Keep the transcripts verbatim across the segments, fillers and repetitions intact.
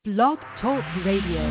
Blog Talk Radio.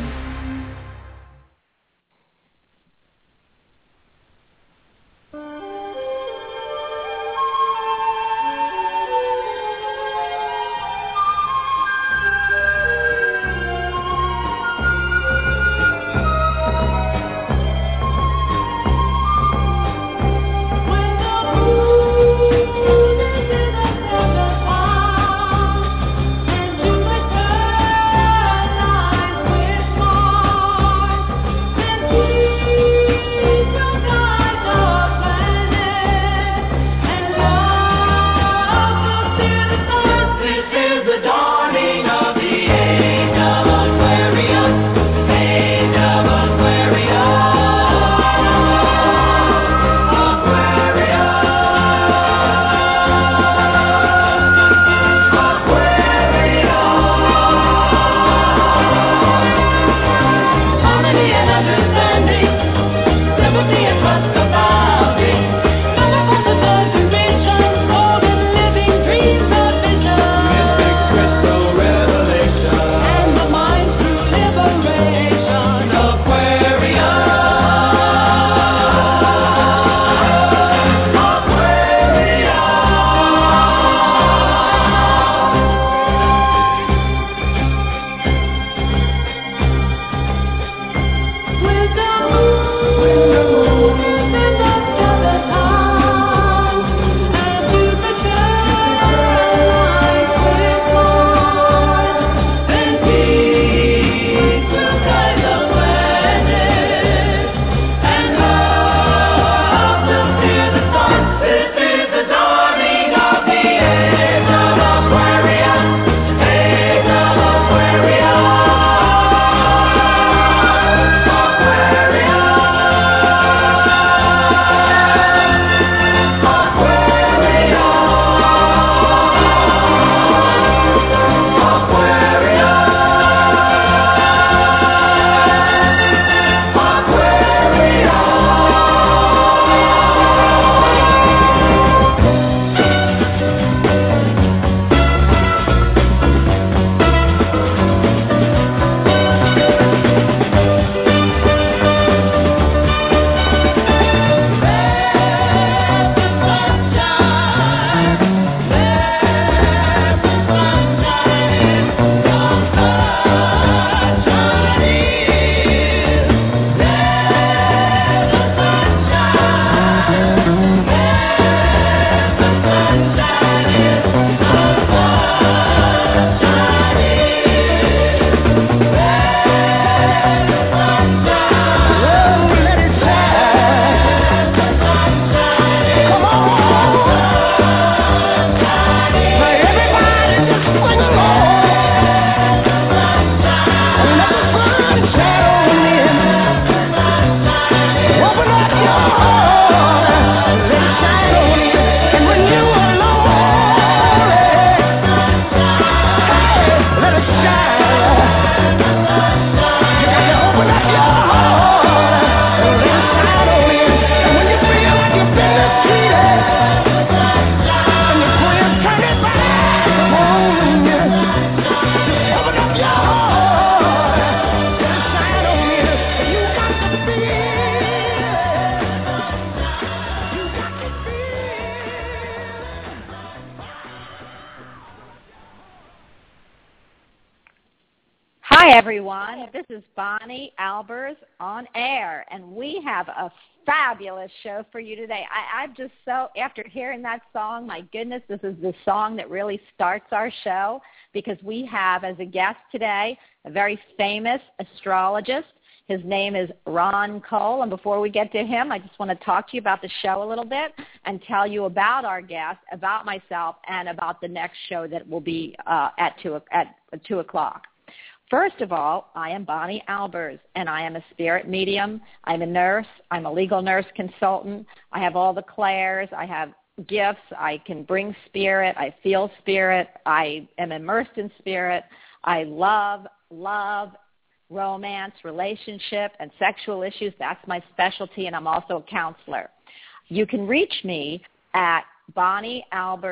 Everyone, this is Bonnie Albers on air, and we have a fabulous show for you today. I, I'm just so, after hearing that song, my goodness, this is the song that really starts our show, because we have as a guest today a very famous astrologist. His name is Ron Cole, and before we get to him, I just want to talk to you about the show a little bit and tell you about our guest, about myself, and about the next show that will be uh, at two at two o'clock. First of all, I am Bonnie Albers, and I am a spirit medium. I'm a nurse. I'm a legal nurse consultant. I have all the clairs. I have gifts. I can bring spirit. I feel spirit. I am immersed in spirit. I love, love, romance, relationship, and sexual issues. That's my specialty, and I'm also a counselor. You can reach me at Bonnie Albers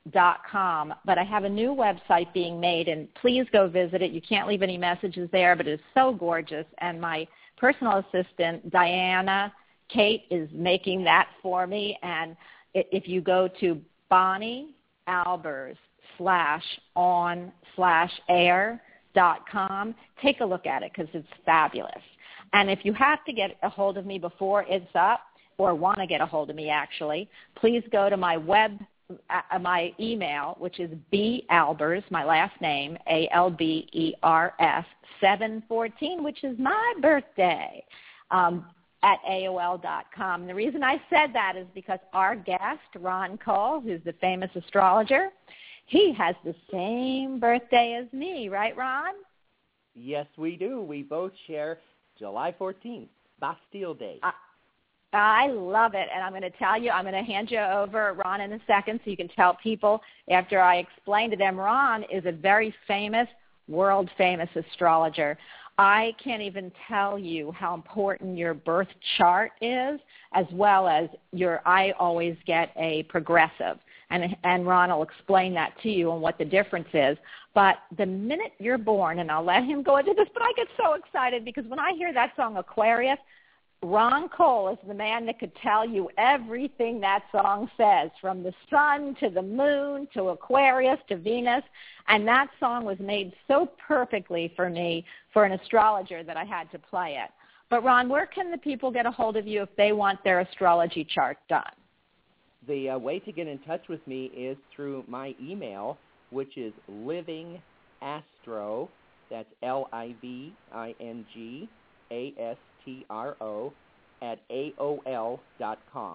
dot com, but I have a new website being made, and please go visit it. You can't leave any messages there, but it's so gorgeous, and my personal assistant, Diana Kate, is making that for me, and if you go to Bonnie Albers slash on slash air dot com, take a look at it because it's fabulous. And if you have to get a hold of me before it's up, or want to get a hold of me actually, please go to my web, uh, my email, which is balbers, my last name, A L B E R S, seven fourteen, which is my birthday, um, at A O L dot com. And the reason I said that is because our guest, Ron Cole, who's the famous astrologer, he has the same birthday as me, right, Ron? Yes, we do. We both share July fourteenth, Bastille Day. Uh, I love it, and I'm going to tell you, I'm going to hand you over Ron in a second so you can tell people after I explain to them. Ron is a very famous, world-famous astrologer. I can't even tell you how important your birth chart is, as well as your, I always get a progressive. And, and Ron will explain that to you and what the difference is. But the minute you're born, and I'll let him go into this, but I get so excited because when I hear that song, Aquarius, Ron Cole is the man that could tell you everything that song says, from the sun to the moon to Aquarius to Venus. And that song was made so perfectly for me, for an astrologer, that I had to play it. But Ron, where can the people get a hold of you if they want their astrology chart done? The uh, way to get in touch with me is through my email, which is livingastro, that's L I V I N G A S T R O, at A O L dot com.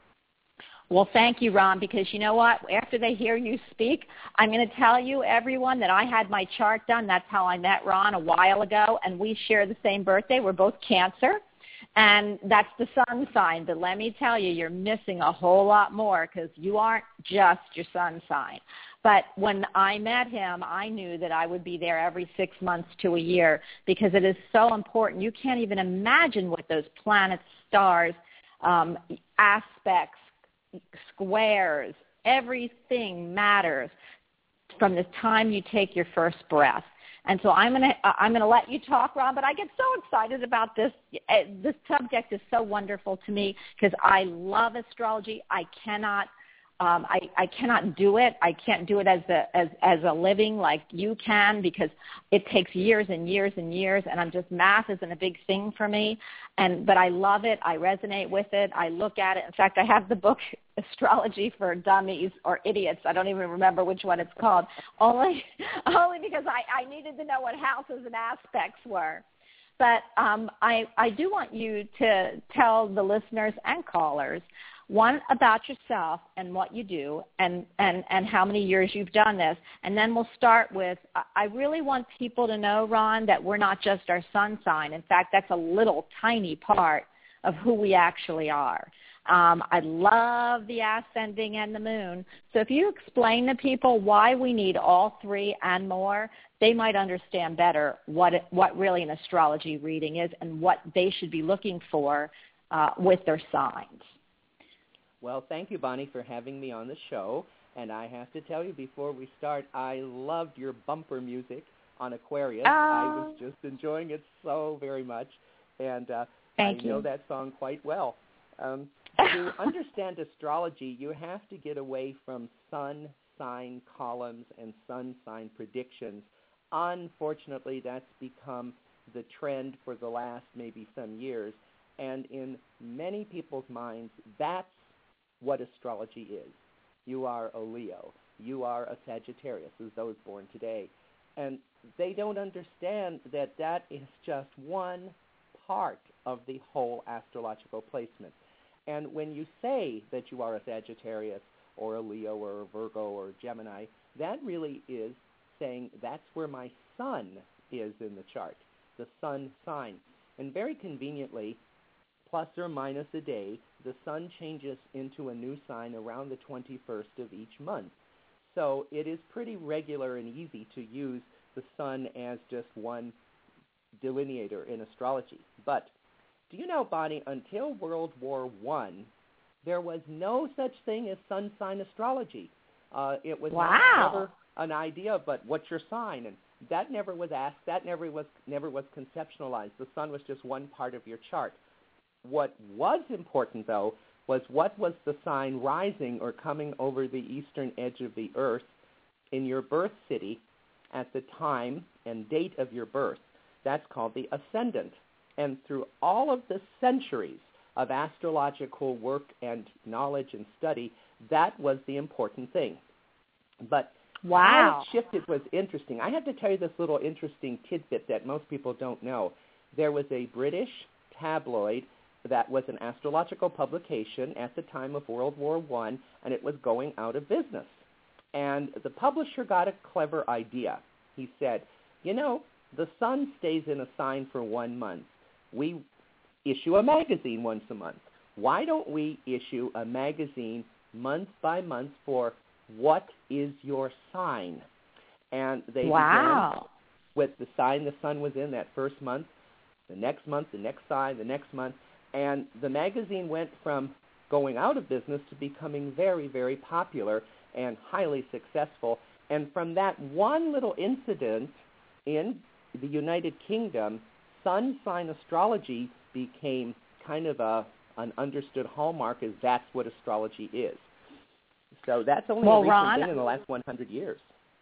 Well, thank you, Ron, because you know what? After they hear you speak, I'm going to tell you, everyone, that I had my chart done. That's how I met Ron a while ago, and we share the same birthday. We're both Cancer, and that's the sun sign. But let me tell you, you're missing a whole lot more because you aren't just your sun sign. But when I met him, I knew that I would be there every six months to a year because it is so important. You can't even imagine what those planets, stars, um, aspects, squares, everything matters from the time you take your first breath. And so I'm gonna I'm gonna let you talk, Ron. But I get so excited about this. This subject is so wonderful to me because I love astrology. I cannot. Um, I, I cannot do it. I can't do it as a, as, as a living like you can because it takes years and years and years, and I'm just, math isn't a big thing for me. And But I love it. I resonate with it. I look at it. In fact, I have the book Astrology for Dummies or Idiots. I don't even remember which one it's called, only, only because I, I needed to know what houses and aspects were. But um, I, I do want you to tell the listeners and callers, one, about yourself and what you do and, and, and how many years you've done this. And then we'll start with, I really want people to know, Ron, that we're not just our sun sign. In fact, that's a little tiny part of who we actually are. Um, I love the ascending and the moon. So if you explain to people why we need all three and more, they might understand better what it, what really an astrology reading is and what they should be looking for uh, with their signs. Well, thank you, Bonnie, for having me on the show. And I have to tell you before we start, I loved your bumper music on Aquarius. Oh. I was just enjoying it so very much. And uh, Thank I you. know that song quite well. Um, to understand astrology, you have to get away from sun sign columns and sun sign predictions. Unfortunately, that's become the trend for the last maybe some years. And in many people's minds, that's what astrology is. You are a Leo. You are a Sagittarius, as those born today. And they don't understand that that is just one part of the whole astrological placement. And when you say that you are a Sagittarius or a Leo or a Virgo or a Gemini, that really is saying that's where my sun is in the chart, the sun sign. And very conveniently, plus or minus a day, the sun changes into a new sign around the twenty-first of each month. So it is pretty regular and easy to use the sun as just one delineator in astrology. But do you know, Bonnie, until World War One, there was no such thing as sun sign astrology. Uh, it was wow. not never an idea, but what's your sign? And that never was asked. That never was never was conceptualized. The sun was just one part of your chart. What was important, though, was what was the sign rising or coming over the eastern edge of the earth in your birth city at the time and date of your birth. That's called the ascendant. And through all of the centuries of astrological work and knowledge and study, that was the important thing. But wow. how it shifted was interesting. I have to tell you this little interesting tidbit that most people don't know. There was a British tabloid that was an astrological publication at the time of World War One, and it was going out of business. And the publisher got a clever idea. He said, you know, the sun stays in a sign for one month. We issue a magazine once a month. Why don't we issue a magazine month by month for what is your sign? And they wow. began with the sign the sun was in that first month, the next month, the next sign, the next month. And the magazine went from going out of business to becoming very, very popular and highly successful. And from that one little incident in the United Kingdom, sun sign astrology became kind of a, an understood hallmark as that's what astrology is. So that's only well, a recent Ron, thing in the last one hundred years.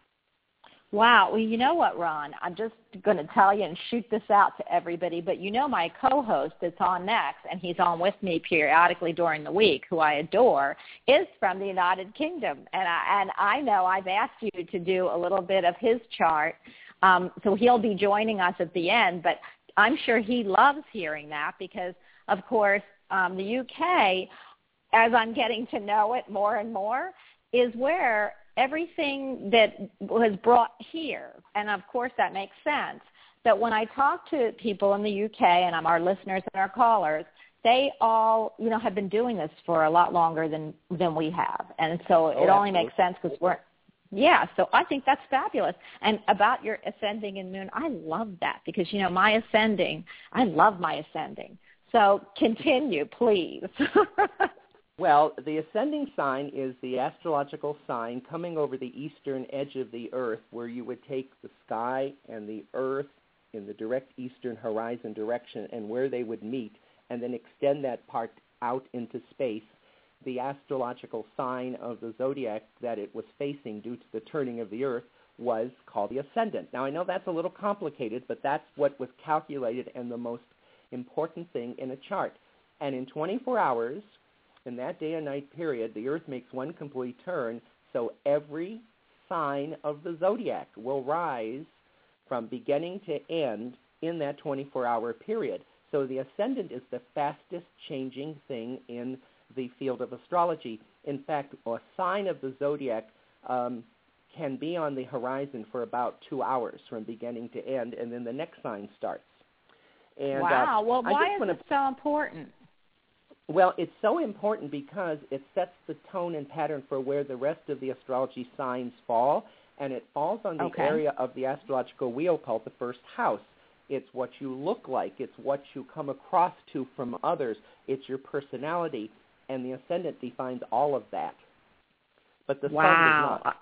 Wow. Well, you know what, Ron? I'm just going to tell you and shoot this out to everybody, but you know my co-host that's on next, and he's on with me periodically during the week, who I adore, is from the United Kingdom. And I, and I know I've asked you to do a little bit of his chart, um, so he'll be joining us at the end, but I'm sure he loves hearing that because, of course, um, the U K, as I'm getting to know it more and more, is where everything that was brought here, and of course that makes sense, that when I talk to people in the U K, and I'm our listeners and our callers, they all, you know, have been doing this for a lot longer than, than we have. And so it oh, only absolutely. makes sense because we're, yeah, so I think that's fabulous. And about your ascending and moon, I love that because, you know, my ascending, I love my ascending. So continue, please. Well, the ascending sign is the astrological sign coming over the eastern edge of the earth, where you would take the sky and the earth in the direct eastern horizon direction and where they would meet, and then extend that part out into space. The astrological sign of the zodiac that it was facing due to the turning of the earth was called the ascendant. Now, I know that's a little complicated, but that's what was calculated and the most important thing in a chart. And in twenty-four hours, in that day and night period, the earth makes one complete turn, so every sign of the zodiac will rise from beginning to end in that twenty-four hour period. So the ascendant is the fastest changing thing in the field of astrology. In fact, a sign of the zodiac um, can be on the horizon for about two hours from beginning to end, and then the next sign starts. And, wow. Uh, well, why is wanna... it so important? Well, it's so important because it sets the tone and pattern for where the rest of the astrology signs fall, and it falls on the okay. area of the astrological wheel called the first house. It's what you look like. It's what you come across to from others. It's your personality, and the ascendant defines all of that. But the wow. sun does not.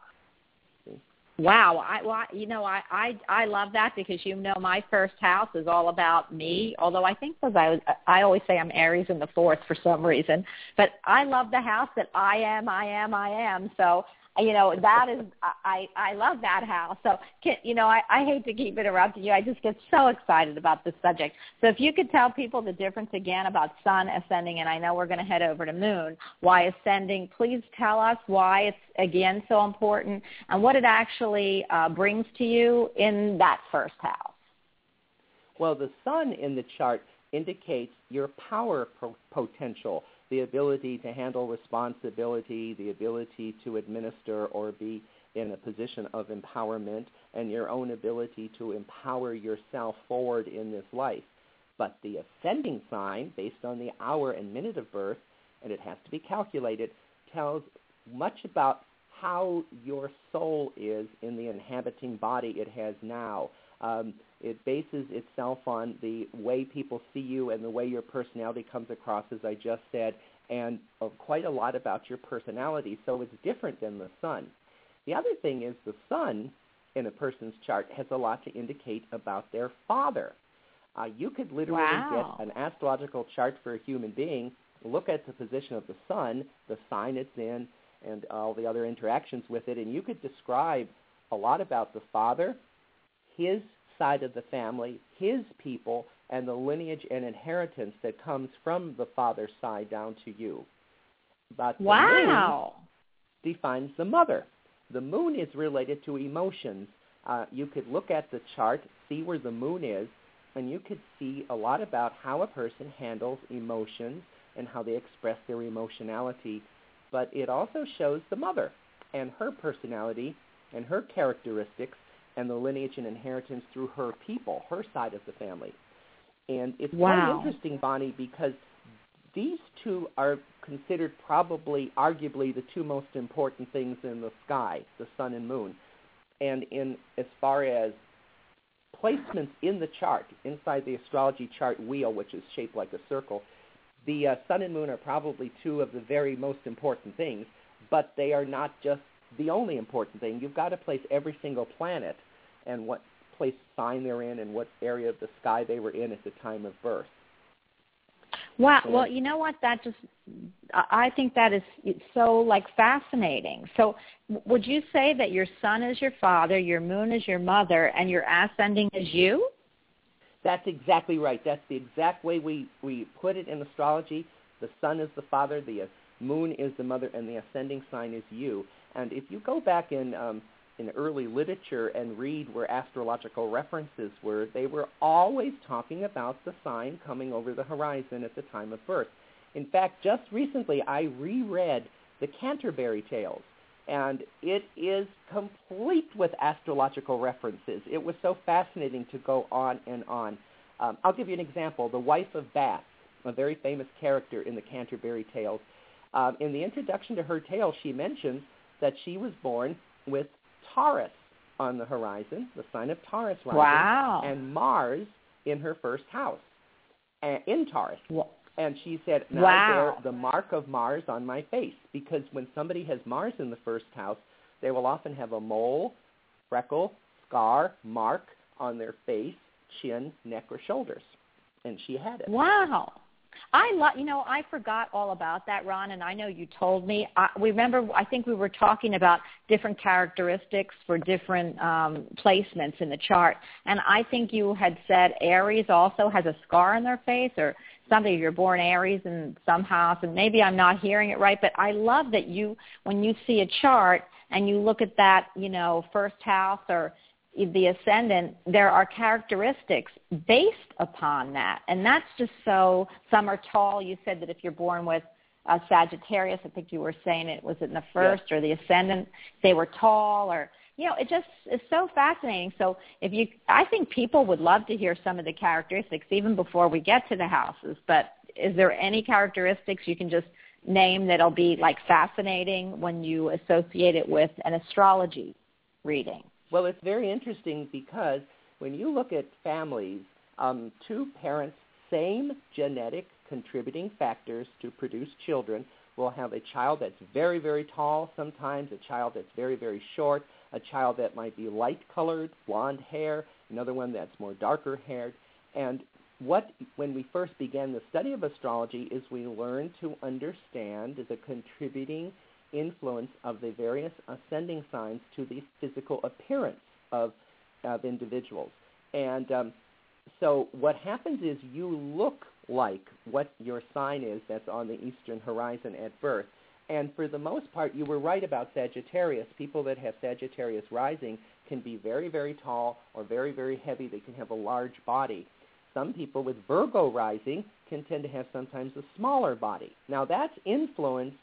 Wow. I, well, you know, I, I, I love that because, you know, my first house is all about me, although I think because I, was, I always say I'm Aries in the fourth for some reason. But I love the house that I am, I am, I am. So, you know, that is, I, I love that house. So, you know, I, I hate to keep interrupting you. I just get so excited about this subject. So if you could tell people the difference again about sun, ascending, and I know we're going to head over to moon, why ascending, please tell us why it's, again, so important and what it actually uh, brings to you in that first house. Well, the sun in the chart indicates your power pro- potential, the ability to handle responsibility, the ability to administer or be in a position of empowerment, and your own ability to empower yourself forward in this life. But the ascending sign, based on the hour and minute of birth, and it has to be calculated, tells much about how your soul is in the inhabiting body it has now. Um, it bases itself on the way people see you and the way your personality comes across, as I just said, and uh, quite a lot about your personality. So it's different than the sun. The other thing is the sun in a person's chart has a lot to indicate about their father. Uh, you could literally Wow. get an astrological chart for a human being, look at the position of the sun, the sign it's in, and all the other interactions with it, and you could describe a lot about the father, his side of the family, his people, and the lineage and inheritance that comes from the father's side down to you. But the Wow. moon defines the mother. The moon is related to emotions. Uh, you could look at the chart, see where the moon is, and you could see a lot about how a person handles emotions and how they express their emotionality. But it also shows the mother and her personality and her characteristics and the lineage and inheritance through her people, her side of the family. And it's Wow. quite interesting, Bonnie, because these two are considered probably, arguably, the two most important things in the sky, the sun and moon. And in as far as placements in the chart, inside the astrology chart wheel, which is shaped like a circle, the uh, sun and moon are probably two of the very most important things, but they are not just the only important thing. You've got to place every single planet and what place sign they're in and what area of the sky they were in at the time of birth. Wow. Well, you know what? That just, I think that is so, like, fascinating. So would you say that your sun is your father, your moon is your mother, and your ascending is you? That's exactly right. That's the exact way we, we put it in astrology. The sun is the father, the moon is the mother, and the ascending sign is you. And if you go back in um, in early literature and read where astrological references were, they were always talking about the sign coming over the horizon at the time of birth. In fact, just recently I reread the Canterbury Tales, and it is complete with astrological references. It was so fascinating to go on and on. Um, I'll give you an example. The wife of Bath, a very famous character in the Canterbury Tales, um, in the introduction to her tale, she mentions that she was born with Taurus on the horizon, the sign of Taurus rising, Wow. and Mars in her first house, uh, in Taurus. Wow. And she said, now Wow. bear the mark of Mars on my face, because when somebody has Mars in the first house, they will often have a mole, freckle, scar, mark on their face, chin, neck, or shoulders. And she had it. Wow. I love, you know, I forgot all about that, Ron, and I know you told me. I, we remember, I think we were talking about different characteristics for different um, placements in the chart, and I think you had said Aries also has a scar on their face or something. You're born Aries in some house, and maybe I'm not hearing it right, but I love that you, when you see a chart and you look at that, you know, first house or the ascendant, there are characteristics based upon that. And that's just so, some are tall. You said that if you're born with uh, Sagittarius, I think you were saying it was in the first yes. or the ascendant, they were tall, or, you know, it just is so fascinating. So if you, I think people would love to hear some of the characteristics even before we get to the houses. But is there any characteristics you can just name that'll be like fascinating when you associate it with an astrology reading? Well, it's very interesting because when you look at families, um, two parents, same genetic contributing factors to produce children, will have a child that's very, very tall sometimes, a child that's very, very short, a child that might be light-colored, blonde hair, another one that's more darker-haired. And what, when we first began the study of astrology, is we learned to understand the contributing influence of the various ascending signs to the physical appearance of, of individuals. And um, so what happens is you look like what your sign is that's on the eastern horizon at birth. And for the most part, you were right about Sagittarius. People that have Sagittarius rising can be very, very tall or very, very heavy. They can have a large body. Some people with Virgo rising can tend to have sometimes a smaller body. Now, that's influenced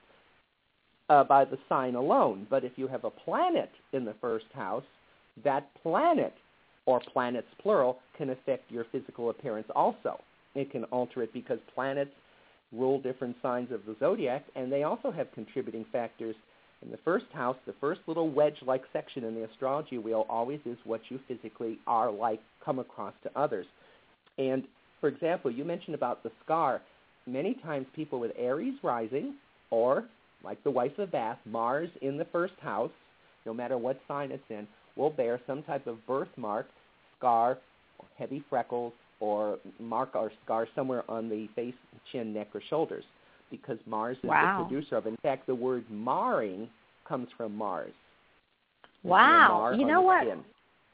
Uh, by the sign alone. But if you have a planet in the first house, that planet, or planets plural, can affect your physical appearance also. It can alter it because planets rule different signs of the zodiac, and they also have contributing factors. In the first house, the first little wedge-like section in the astrology wheel always is what you physically are like, come across to others. And, for example, you mentioned about the scar. Many times people with Aries rising, or like the wife of Bath, Mars in the first house, no matter what sign it's in, will bear some type of birthmark, scar, heavy freckles, or mark or scar somewhere on the face, chin, neck, or shoulders, because Mars is wow. the producer of. In fact, the word marring comes from Mars. Wow. You know what? Skin.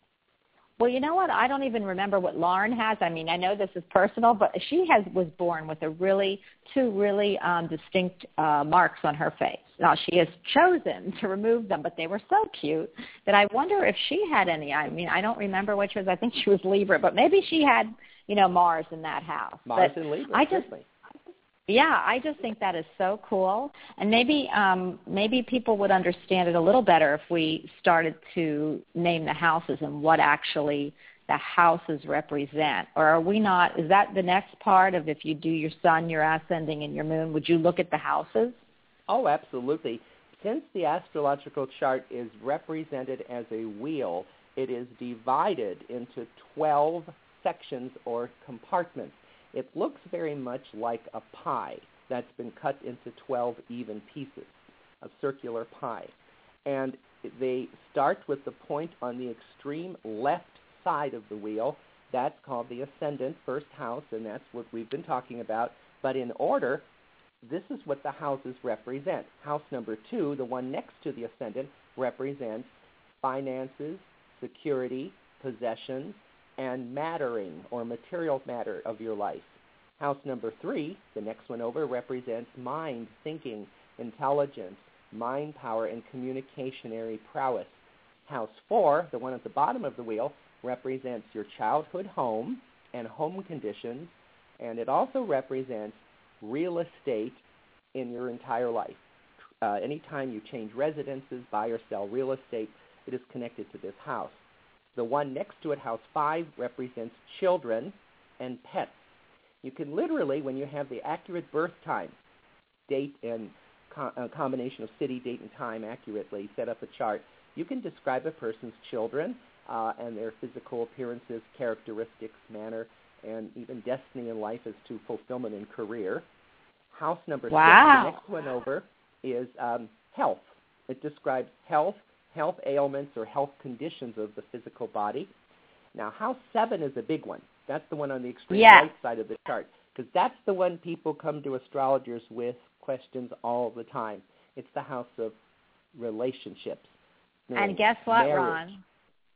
Well, you know what? I don't even remember what Lauren has. I mean, I know this is personal, but she has was born with a really two really um, distinct uh, marks on her face. Now, she has chosen to remove them, but they were so cute that I wonder if she had any. I mean, I don't remember which was. I think she was Libra, but maybe she had, you know, Mars in that house. Mars but and Libra, I just, certainly. Yeah, I just think that is so cool, and maybe um, maybe people would understand it a little better if we started to name the houses and what actually the houses represent. Or are we not? Is that the next part of if you do your sun, your ascending, and your moon? Would you look at the houses? Oh, absolutely. Since the astrological chart is represented as a wheel, it is divided into twelve sections or compartments. It looks very much like a pie that's been cut into twelve even pieces, a circular pie. And they start with the point on the extreme left side of the wheel. That's called the ascendant, first house, and that's what we've been talking about. But in order, this is what the houses represent. House number two, the one next to the ascendant, represents finances, security, possessions, and mattering or material matter of your life. House number three, the next one over, represents mind, thinking, intelligence, mind power, and communicationary prowess. House four, the one at the bottom of the wheel, represents your childhood home and home conditions, and it also represents real estate in your entire life. Uh, anytime you change residences, buy or sell real estate, it is connected to this house. The one next to it, house five, represents children and pets. You can literally, when you have the accurate birth time, date and co- uh, combination of city, date, and time accurately, set up a chart, you can describe a person's children uh, and their physical appearances, characteristics, manner, and even destiny in life as to fulfillment in career. House number wow. six, the next one over, is um, health. It describes health, health ailments or health conditions of the physical body. Now, house seven is a big one. That's the one on the extreme yeah. right side of the chart, because that's the one people come to astrologers with questions all the time. It's the house of relationships. Marriage, and guess what, marriage. Ron?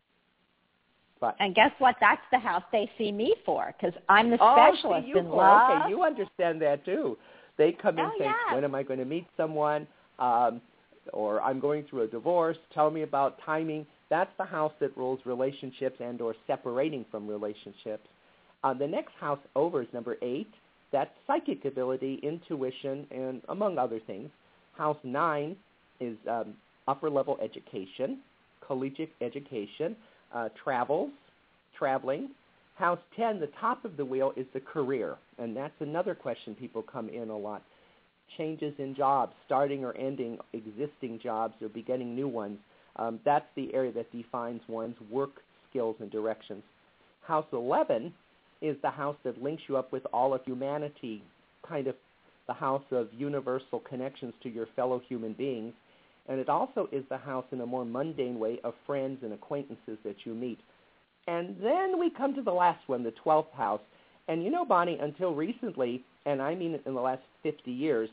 But, and guess what? That's the house they see me for, because I'm the oh, specialist see you in for. love. Okay, you understand that too. They come in oh, saying, yeah. when am I going to meet someone? Um, or I'm going through a divorce. Tell me about timing. That's the house that rules relationships and or separating from relationships. Uh, the next house over is number eight. That's psychic ability, intuition, and among other things. House nine is um, upper-level education, collegiate education, uh, travels, traveling. House ten, the top of the wheel, is the career, and that's another question people come in a lot. Changes in jobs, starting or ending existing jobs or beginning new ones. Um, that's the area that defines one's work skills and directions. House eleven is the house that links you up with all of humanity, kind of the house of universal connections to your fellow human beings. And it also is the house in a more mundane way of friends and acquaintances that you meet. And then we come to the last one, the twelfth house. And you know, Bonnie, until recently, and I mean in the last fifty years,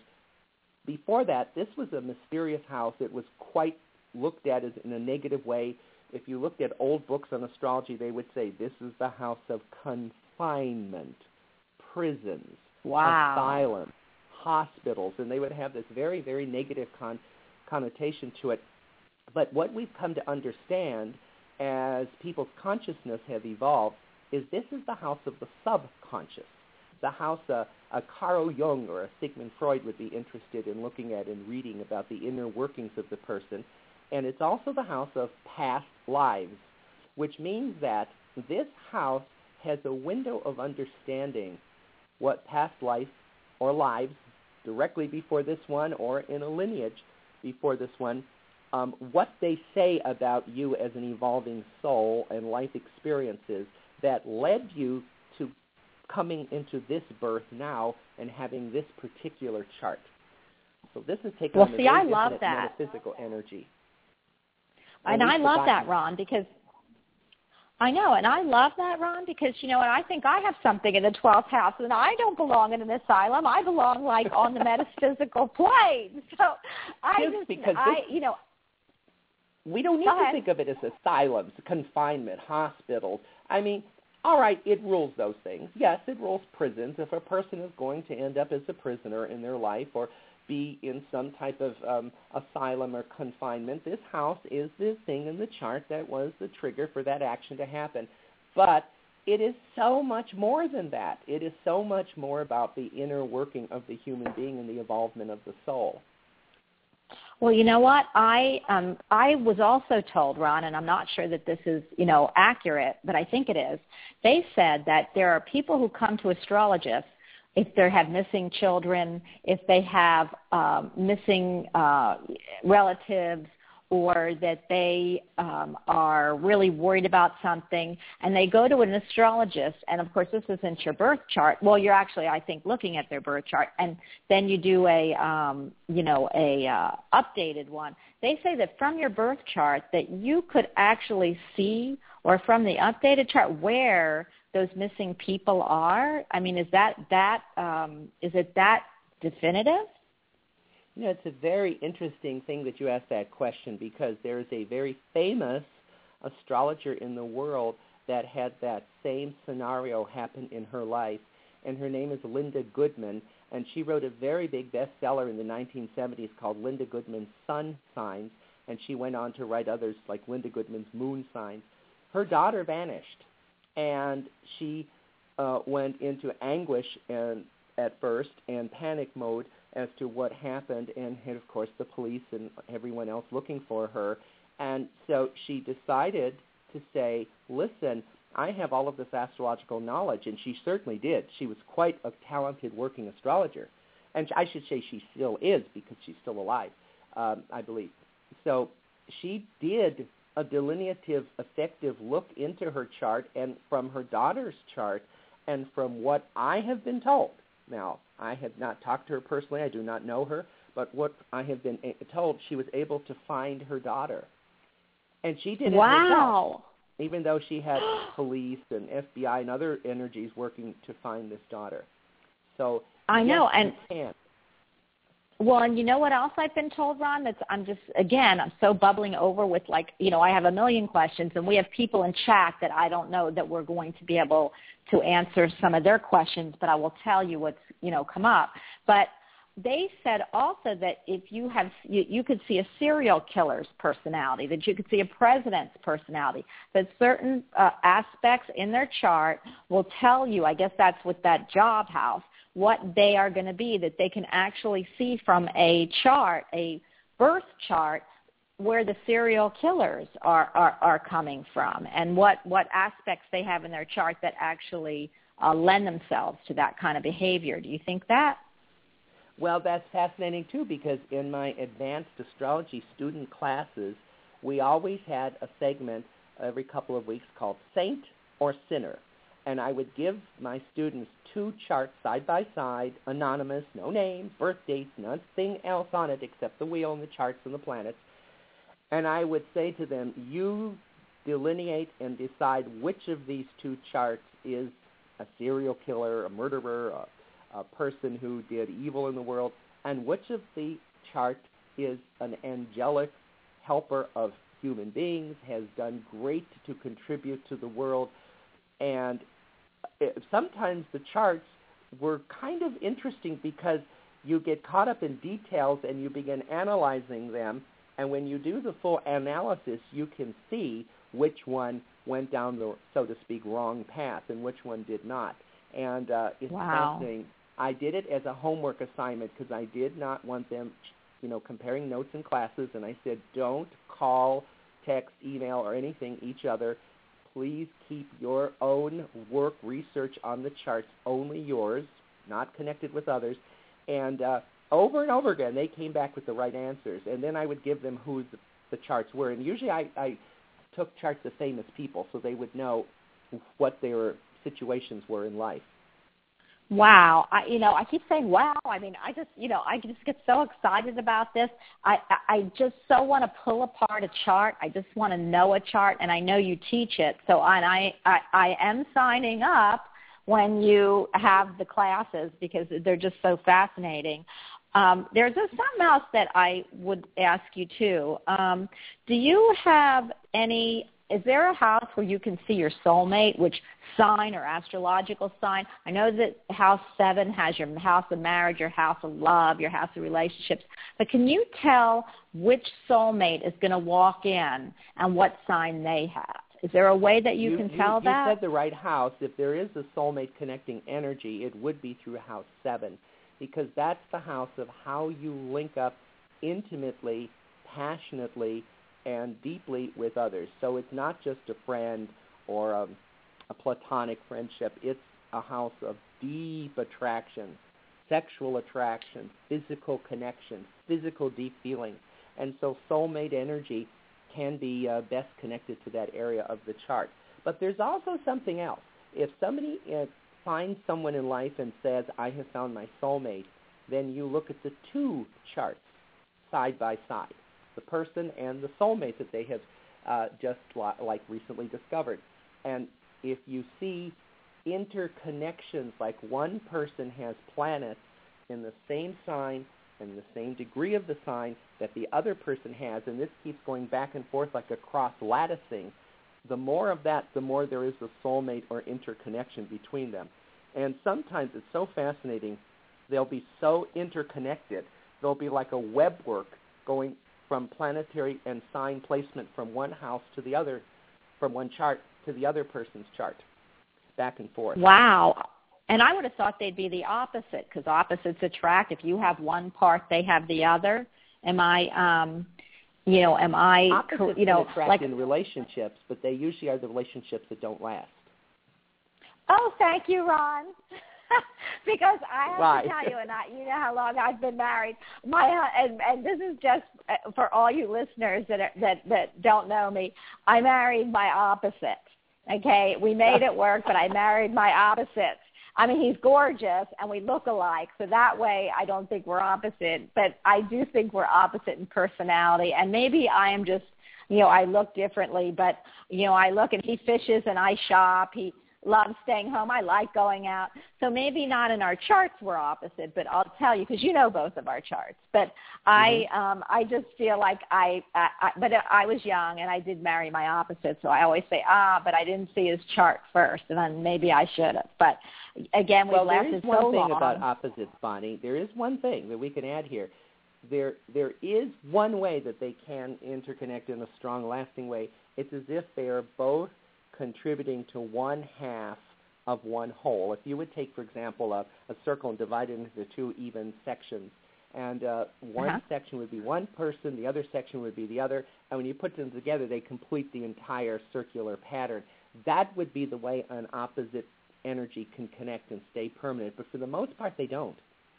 before that, this was a mysterious house. It was quite looked at as in a negative way. If you looked at old books on astrology, they would say this is the house of confinement, prisons, wow. asylums, hospitals, and they would have this very, very negative con- connotation to it. But what we've come to understand as people's consciousness have evolved is this is the house of the subconscious, the house uh, a Carl Jung or a Sigmund Freud would be interested in looking at and reading about the inner workings of the person. And it's also the house of past lives, which means that this house has a window of understanding what past life or lives directly before this one or in a lineage before this one, um, what they say about you as an evolving soul and life experiences that led you to coming into this birth now and having this particular chart. So this is taking well, on a see, very I love definite that. metaphysical energy. And I love that, Ron, because I know, and I love that, Ron, because, you know, and I think I have something in the twelfth house, and I don't belong in an asylum. I belong, like, on the metaphysical plane. So I yes, just, because I, this, you know. We don't need to think of it as asylums, confinement, hospitals. I mean, all right, it rules those things. Yes, it rules prisons. If a person is going to end up as a prisoner in their life or be in some type of um, asylum or confinement, this house is the thing in the chart that was the trigger for that action to happen. But it is so much more than that. It is so much more about the inner working of the human being and the involvement of the soul. Well, you know what? I um, I was also told, Ron, and I'm not sure that this is, you know, accurate, but I think it is. They said that there are people who come to astrologists if they have missing children, if they have um, missing uh, relatives, or that they um, are really worried about something, and they go to an astrologist, and of course this isn't your birth chart. Well, you're actually, I think, looking at their birth chart, and then you do a, um, you know, a uh, updated one. They say that from your birth chart that you could actually see, or from the updated chart, where those missing people are. I mean, is that that um, is it that definitive? You know, it's a very interesting thing that you asked that question, because there is a very famous astrologer in the world that had that same scenario happen in her life, and her name is Linda Goodman, and she wrote a very big bestseller in the nineteen seventies called Linda Goodman's Sun Signs, and she went on to write others like Linda Goodman's Moon Signs. Her daughter vanished, and she uh, went into anguish and, at first and panic mode as to what happened, and had, of course, the police and everyone else looking for her. And so she decided to say, listen, I have all of this astrological knowledge, and she certainly did. She was quite a talented working astrologer. And I should say she still is, because she's still alive, um, I believe. So she did a delineative, effective look into her chart, and from her daughter's chart, and from what I have been told. Now, I have not talked to her personally. I do not know her. But what I have been told, she was able to find her daughter. And she did it wow. herself, even though she had police and F B I and other energies working to find this daughter. So I yes, know, and you can. Well, and you know what else I've been told, Ron? That's I'm just, again, I'm so bubbling over with, like, you know, I have a million questions, and we have people in chat that I don't know that we're going to be able to answer some of their questions, but I will tell you what's, you know, come up. But they said also that if you have, you, you could see a serial killer's personality, that you could see a president's personality, that certain uh, aspects in their chart will tell you, I guess that's with that job house, what they are going to be, that they can actually see from a chart, a birth chart, where the serial killers are, are, are coming from, and what, what aspects they have in their chart that actually uh, lend themselves to that kind of behavior. Do you think that? Well, that's fascinating, too, because in my advanced astrology student classes, we always had a segment every couple of weeks called Saint or Sinner. And I would give my students two charts side by side, anonymous, no names, birth dates, nothing else on it except the wheel and the charts and the planets. And I would say to them, you delineate and decide which of these two charts is a serial killer, a murderer, a, a person who did evil in the world, and which of the chart is an angelic helper of human beings, has done great to contribute to the world. And it, sometimes the charts were kind of interesting because you get caught up in details and you begin analyzing them. And when you do the full analysis, you can see which one went down the, so to speak, wrong path and which one did not. And uh, it's wow. fascinating. I did it as a homework assignment because I did not want them, you know, comparing notes in classes. And I said, don't call, text, email, or anything each other. Please keep your own work research on the charts only yours, not connected with others. And uh, over and over again, they came back with the right answers. And then I would give them who the, the charts were. And usually I, I took charts of famous people so they would know what their situations were in life. Wow. I, you know, I keep saying, wow. I mean, I just, you know, I just get so excited about this. I, I, I just so want to pull apart a chart. I just want to know a chart, and I know you teach it. So and I, I, I am signing up when you have the classes because they're just so fascinating. Um, there's a, something else that I would ask you, too. Um, do you have any Is there a house where you can see your soulmate, which sign or astrological sign? I know that house seven has your house of marriage, your house of love, your house of relationships. But can you tell which soulmate is going to walk in and what sign they have? Is there a way that you, you can you, tell you that? You said the right house. If there is a soulmate connecting energy, it would be through house seven, because that's the house of how you link up intimately, passionately, and deeply with others. So it's not just a friend or a, a platonic friendship. It's a house of deep attraction, sexual attraction, physical connection, physical deep feeling. And so soulmate energy can be uh, best connected to that area of the chart. But there's also something else. If somebody uh, finds someone in life and says, I have found my soulmate, then you look at the two charts side by side, the person and the soulmate that they have uh, just li- like recently discovered. And if you see interconnections, like one person has planets in the same sign and the same degree of the sign that the other person has, and this keeps going back and forth like a cross-latticing, the more of that, the more there is a soulmate or interconnection between them. And sometimes it's so fascinating, they'll be so interconnected, they'll be like a webwork going from planetary and sign placement from one house to the other, from one chart to the other person's chart, back and forth. Wow. And I would have thought they'd be the opposite, because opposites attract. If you have one part, they have the other. Am I, um, you know, am I, Opposites you know, can attract like in relationships, but they usually are the relationships that don't last. Oh, thank you, Ron. Because I have right. to tell you, and I, you know how long I've been married. My uh, and, and this is just uh, for all you listeners that are, that that don't know me. I married my opposite. Okay, we made it work, but I married my opposite. I mean, he's gorgeous, and we look alike, so that way I don't think we're opposite. But I do think we're opposite in personality, and maybe I am just, you know, I look differently. But you know, I look and he fishes and I shop. He loves staying home. I like going out. So maybe not in our charts we're opposite, but I'll tell you, because you know both of our charts. But I mm-hmm. um, I just feel like I, I, I, but I was young and I did marry my opposite. So I always say, ah, but I didn't see his chart first, and then maybe I should have. But again, we've well, lasted so long. There is one thing about opposites, Bonnie. There is one thing that we can add here. There, there is one way that they can interconnect in a strong, lasting way. It's as if they are both contributing to one half of one whole. If you would take, for example, a, a circle and divide it into two even sections, and uh, one uh-huh. section would be one person, the other section would be the other, and when you put them together, they complete the entire circular pattern. That would be the way an opposite energy can connect and stay permanent, but for the most part, they don't.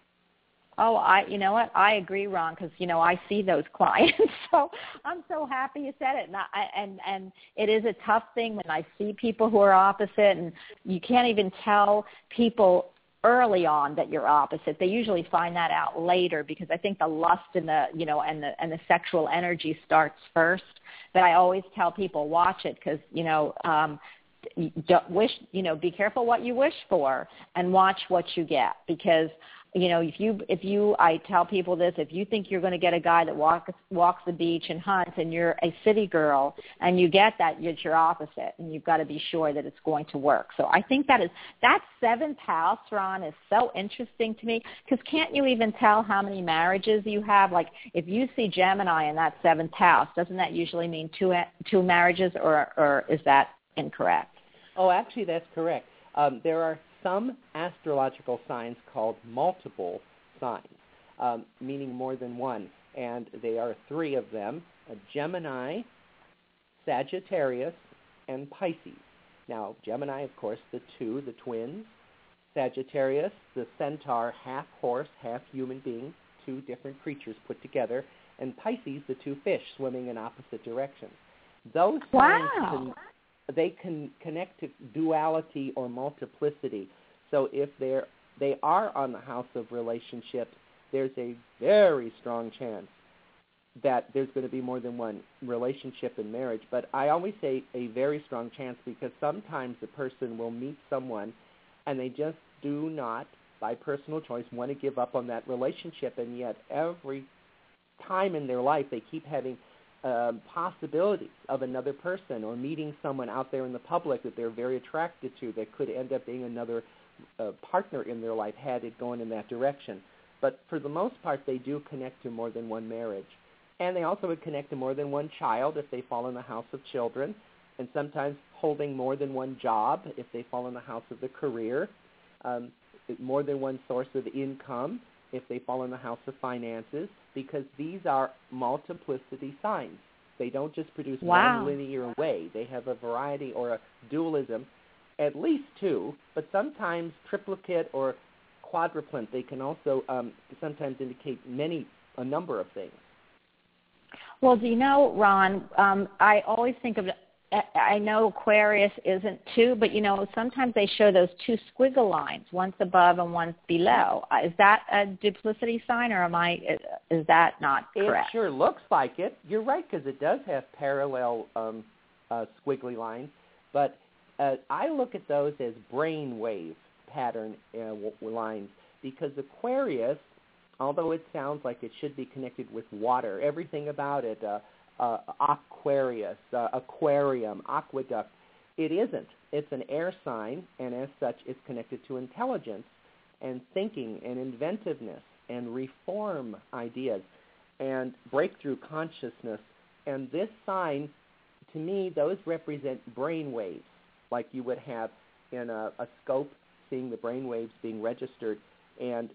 Oh, I, you know what? I agree, Ron, because you know I see those clients. So I'm so happy you said it. And, I, and and it is a tough thing when I see people who are opposite, and you can't even tell people early on that you're opposite. They usually find that out later, because I think the lust and the you know and the and the sexual energy starts first. But I always tell people, watch it, because you know. Um, don't wish, you know, be careful what you wish for, and watch what you get, because you know, if you, if you, I tell people this, if you think you're going to get a guy that walks, walks the beach and hunts, and you're a city girl and you get that, it's your opposite, and you've got to be sure that it's going to work. So I think that is, that seventh house, Ron, is so interesting to me, because can't you even tell how many marriages you have? Like if you see Gemini in that seventh house, doesn't that usually mean two, two marriages, or, or is that incorrect? Oh, actually, that's correct. Um, there are some astrological signs called multiple signs, um, meaning more than one, and they are three of them: a Gemini, Sagittarius, and Pisces. Now, Gemini, of course, the two, the twins; Sagittarius, the centaur, half horse, half human being, two different creatures put together; and Pisces, the two fish swimming in opposite directions. Those signs wow. can, they can connect to duality or multiplicity. So if they're they are on the house of relationships, there's a very strong chance that there's going to be more than one relationship in marriage. But I always say a very strong chance because sometimes a person will meet someone and they just do not, by personal choice, want to give up on that relationship, and yet every time in their life they keep having um, possibilities of another person or meeting someone out there in the public that they're very attracted to that could end up being another uh, partner in their life had it going in that direction. But for the most part, they do connect to more than one marriage. And they also would connect to more than one child if they fall in the house of children, and sometimes holding more than one job if they fall in the house of the career, um, more than one source of income if they fall in the house of finances, because these are multiplicity signs. They don't just produce wow. one linear way. They have a variety or a dualism, at least two, but sometimes triplicate or quadruplant. They can also um, sometimes indicate many, a number of things. Well, do you know, Ron, um, I always think of, I know Aquarius isn't two, but, you know, sometimes they show those two squiggle lines, one's above and one's below. Is that a duplicity sign, or am I, is that not correct? It sure looks like it. You're right, because it does have parallel um, uh, squiggly lines, but uh, I look at those as brainwave pattern uh, w- lines, because Aquarius, although it sounds like it should be connected with water, everything about it, uh, uh, Aquarius, uh, aquarium, aqueduct, it isn't. It's an air sign, and as such, it's connected to intelligence and thinking and inventiveness and reform ideas and breakthrough consciousness. And this sign, to me, those represent brain waves, like you would have in a, a scope, seeing the brain waves being registered. And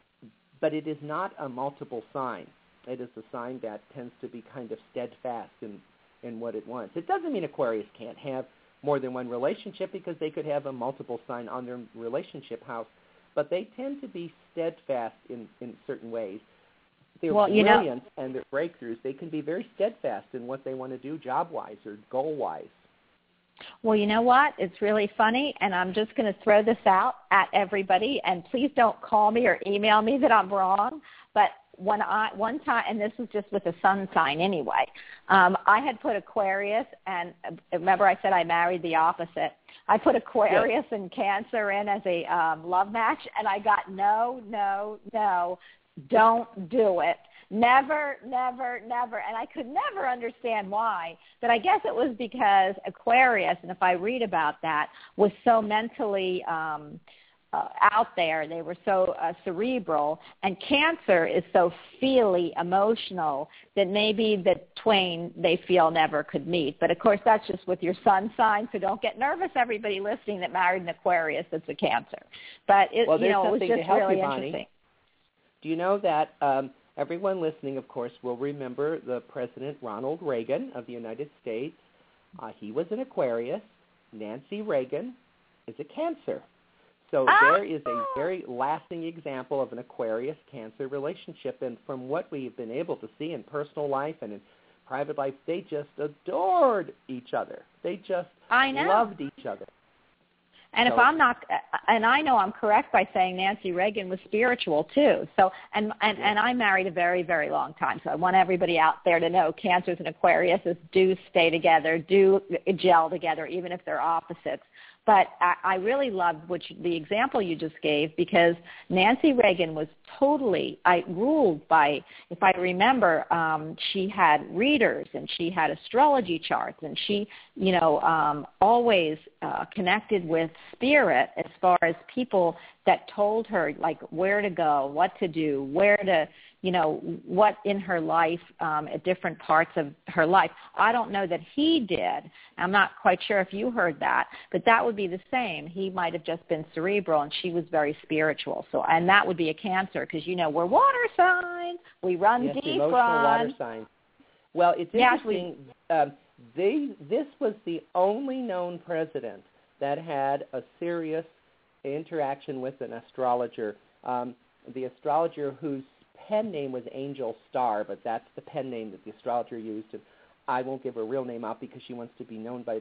but it is not a multiple sign. It is a sign that tends to be kind of steadfast in, in what it wants. It doesn't mean Aquarius can't have more than one relationship, because they could have a multiple sign on their relationship house, but they tend to be steadfast in, in certain ways. Their well, you brilliance know, and their breakthroughs, they can be very steadfast in what they want to do job-wise or goal-wise. Well, you know what? It's really funny, and I'm just going to throw this out at everybody, and please don't call me or email me that I'm wrong, but when I, one time, and this was just with a sun sign anyway, um, I had put Aquarius, and remember I said I married the opposite. I put Aquarius yes. and Cancer in as a um, love match, and I got no, no, no, don't do it. Never, never, never. And I could never understand why. But I guess it was because Aquarius, and if I read about that, was so mentally um, uh, out there. They were so uh, cerebral. And Cancer is so feely, emotional, that maybe the twain, they feel, never could meet. But, of course, that's just with your sun sign, so don't get nervous, everybody listening that married an Aquarius that's a Cancer. But, it, well, you know, it was just really you, interesting. Do you know that um, – everyone listening, of course, will remember the President Ronald Reagan of the United States. Uh, he was an Aquarius. Nancy Reagan is a Cancer. So ah! there is a very lasting example of an Aquarius-Cancer relationship. And from what we've been able to see in personal life and in private life, they just adored each other. They just I know. loved each other. And so, if I'm not, and I know I'm correct by saying Nancy Reagan was spiritual too. So, and, and, yeah. and I married a very, very long time. So I want everybody out there to know Cancers and Aquariuses do stay together, do gel together, even if they're opposites. But I, I really loved which, the example you just gave, because Nancy Reagan was totally I, ruled by, if I remember, um, she had readers and she had astrology charts, and she, you know, um, always uh, connected with spirit as far as people that told her, like, where to go, what to do, where to, you know, what in her life, um, at different parts of her life. I don't know that he did. I'm not quite sure if you heard that, but that would be the same. He might have just been cerebral, and she was very spiritual. So, and that would be a Cancer, because, you know, we're water signs. We run yes, deep, emotional run. water signs. Well, it's yes, interesting. We, um, they, this was the only known president that had a serious interaction with an astrologer. Um, the astrologer whose pen name was Angel Star, but that's the pen name that the astrologer used. And I won't give her real name out because she wants to be known by that.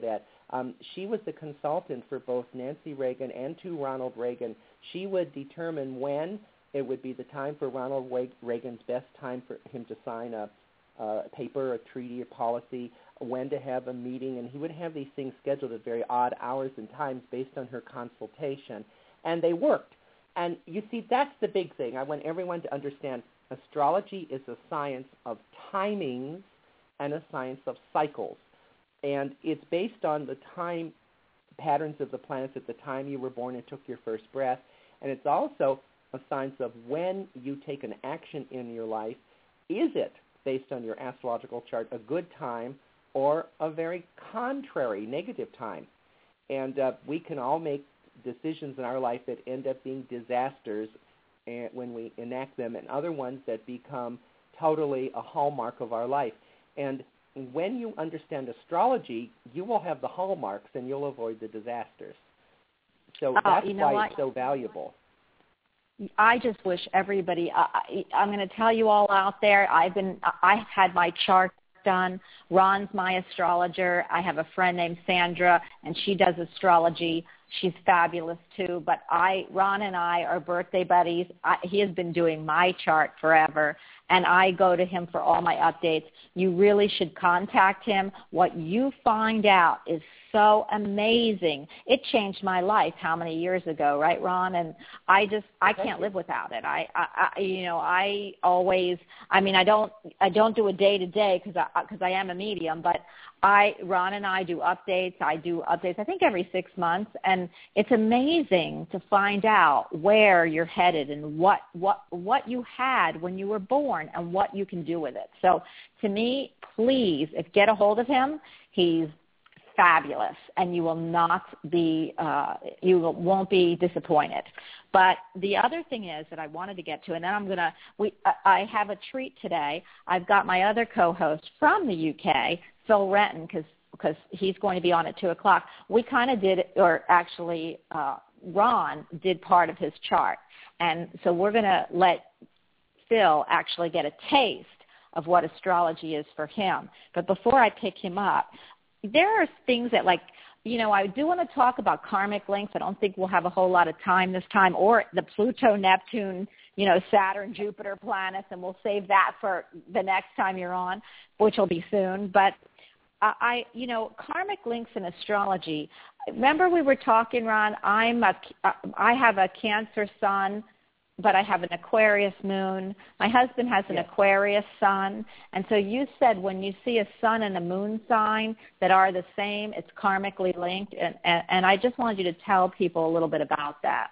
Um, she was the consultant for both Nancy Reagan and to Ronald Reagan. She would determine when it would be the time for Ronald Reagan's best time for him to sign a, a paper, a treaty, a policy, when to have a meeting, and he would have these things scheduled at very odd hours and times based on her consultation, and they worked. And you see, that's the big thing. I want everyone to understand astrology is a science of timings and a science of cycles. And it's based on the time patterns of the planets at the time you were born and took your first breath. And it's also a science of when you take an action in your life. Is it, based on your astrological chart, a good time or a very contrary, negative time? And uh, we can all make decisions in our life that end up being disasters and when we enact them, and other ones that become totally a hallmark of our life. And when you understand astrology, you will have the hallmarks and you'll avoid the disasters. So uh, that's you know why what? it's so valuable. I just wish everybody, uh, I'm going to tell you all out there, I've been, I've had my chart done. Ron's my astrologer. I have a friend named Sandra, and she does astrology. She's fabulous too. But I, Ron and I are birthday buddies. I, he has been doing my chart forever, and I go to him for all my updates. You really should contact him. What you find out is so amazing. It changed my life how many years ago, right, Ron? And I just, I can't live without it. I, I, I you know, I always, I mean, I don't, I don't do a day to day because I, because I am a medium, but I, Ron and I do updates. I do updates, I think every six months, and it's amazing to find out where you're headed and what, what, what you had when you were born and what you can do with it. So to me, please, if get a hold of him, he's fabulous, and you will not be, uh, you won't be disappointed. But the other thing is that I wanted to get to, and then I'm gonna, we, I have a treat today. I've got my other co-host from the U K, Phil Renton, because because he's going to be on at two o'clock. We kind of did, or actually, uh, Ron did part of his chart, and so we're going to let Phil actually get a taste of what astrology is for him. But before I pick him up, there are things that, like, you know, I do want to talk about karmic links. I don't think we'll have a whole lot of time this time, or the Pluto, Neptune, you know, Saturn, Jupiter planets, and we'll save that for the next time you're on, which will be soon. But I, you know, karmic links in astrology. Remember we were talking, Ron, I'm a, I have a Cancer sun, but I have an Aquarius moon. My husband has an yes. Aquarius sun. And so you said when you see a sun and a moon sign that are the same, it's karmically linked. And, and, and I just wanted you to tell people a little bit about that.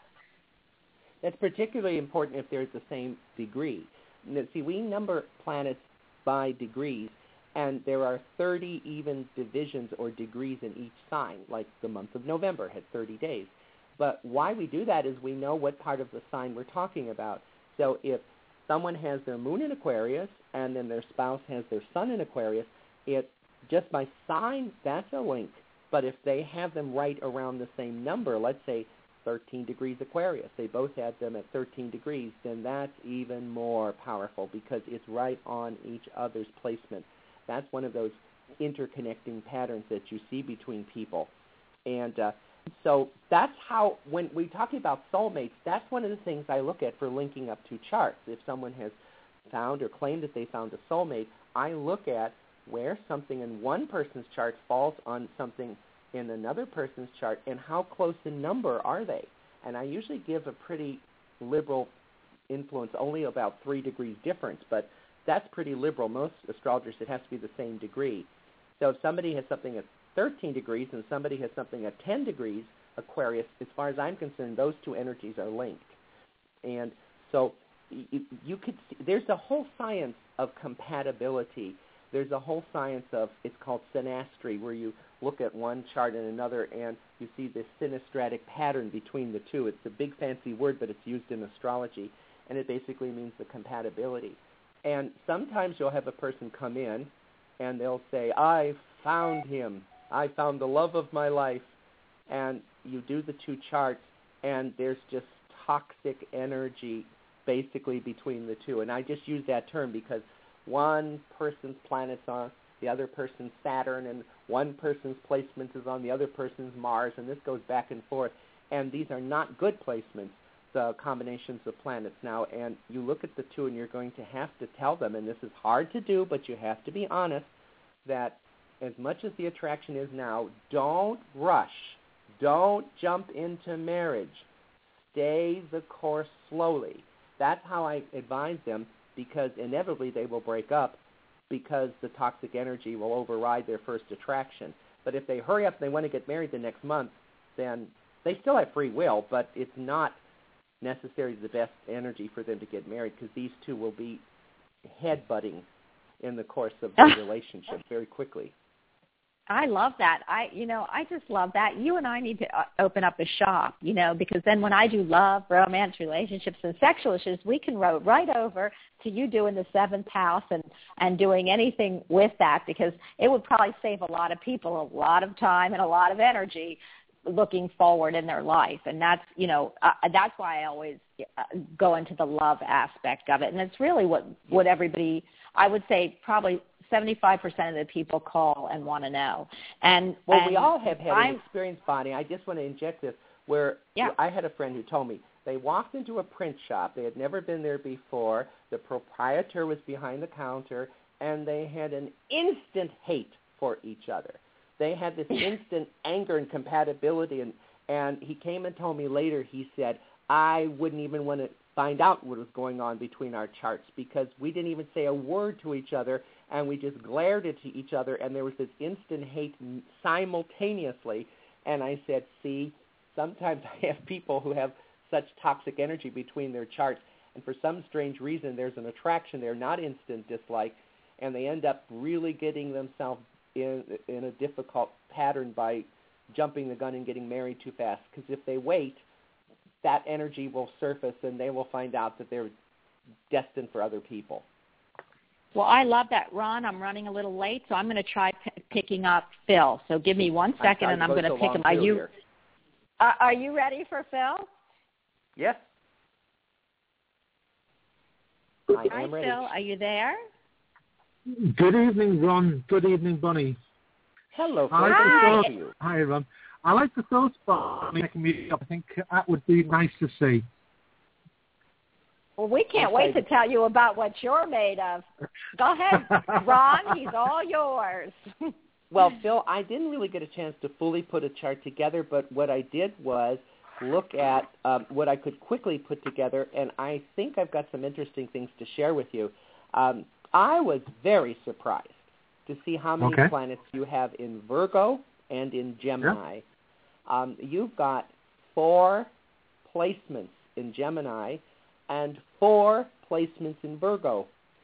That's particularly important if there's the same degree. See, we number planets by degrees, and there are thirty even divisions or degrees in each sign, like the month of November had thirty days. But why we do that is we know what part of the sign we're talking about. So if someone has their moon in Aquarius and then their spouse has their sun in Aquarius, it just by sign, that's a link. But if they have them right around the same number, let's say thirteen degrees Aquarius, they both had them at thirteen degrees, then that's even more powerful because it's right on each other's placement. That's one of those interconnecting patterns that you see between people. And uh, so that's how, when we're talking about soulmates, that's one of the things I look at for linking up two charts. If someone has found or claimed that they found a soulmate, I look at where something in one person's chart falls on something in another person's chart and how close in number are they. And I usually give a pretty liberal influence, only about three degrees difference, but that's pretty liberal. Most astrologers, it has to be the same degree. So if somebody has something at thirteen degrees and somebody has something at ten degrees Aquarius, as far as I'm concerned, those two energies are linked. And so you, you could see, there's a whole science of compatibility. There's a whole science of, it's called synastry, where you look at one chart and another and you see this synestratic pattern between the two. It's a big fancy word, but it's used in astrology, and it basically means the compatibility. And sometimes you'll have a person come in and they'll say, I found him. I found the love of my life. And you do the two charts, and there's just toxic energy basically between the two. And I just use that term because one person's planets are the other person's Saturn, and one person's placement is on the other person's Mars, and this goes back and forth. And these are not good placements, the combinations of planets now. And you look at the two, and you're going to have to tell them, and this is hard to do, but you have to be honest, that as much as the attraction is now, don't rush. Don't jump into marriage. Stay the course slowly. That's how I advise them, because inevitably they will break up because the toxic energy will override their first attraction. But if they hurry up and they want to get married the next month, then they still have free will, but it's not necessarily the best energy for them to get married, because these two will be head-butting in the course of the relationship very quickly. I love that. I, you know, I just love that. You and I need to uh, open up a shop, you know, because then when I do love, romance, relationships, and sexual issues, we can roll right over to you doing the seventh house and, and doing anything with that, because it would probably save a lot of people a lot of time and a lot of energy looking forward in their life. And that's, you know, uh, that's why I always uh, go into the love aspect of it. And it's really what, what everybody, I would say probably seventy-five percent of the people call and want to know. And Well, and we all have had I'm, an experience, Bonnie. I just want to inject this, where yeah. I had a friend who told me they walked into a print shop. They had never been there before. The proprietor was behind the counter, and they had an instant hate for each other. They had this instant anger and compatibility, and, and he came and told me later, he said, I wouldn't even want to find out what was going on between our charts, because we didn't even say a word to each other, and we just glared at each other, and there was this instant hate simultaneously. And I said, see, sometimes I have people who have such toxic energy between their charts, and for some strange reason there's an attraction there, not instant dislike, and they end up really getting themselves in, in a difficult pattern by jumping the gun and getting married too fast. Because if they wait, that energy will surface, and they will find out that they're destined for other people. Well, I love that. Ron, I'm running a little late, so I'm going to try p- picking up Phil. So give me one second, and I'm going to pick him. Are you, uh, are you ready for Phil? Yes. I Hi, am ready. Phil. Are you there? Good evening, Ron. Good evening, Bonnie. Hello, Phil. I like Hi. the thought, hi, Ron. I like the thought about making me up. I think that would be nice to see. Well, we can't wait to tell you about what you're made of. Go ahead, Ron. He's all yours. Well, Phil, I didn't really get a chance to fully put a chart together, but what I did was look at um, what I could quickly put together, and I think I've got some interesting things to share with you. Um, I was very surprised to see how many okay. planets you have in Virgo and in Gemini. Yeah. Um, you've got four placements in Gemini and four placements in Virgo.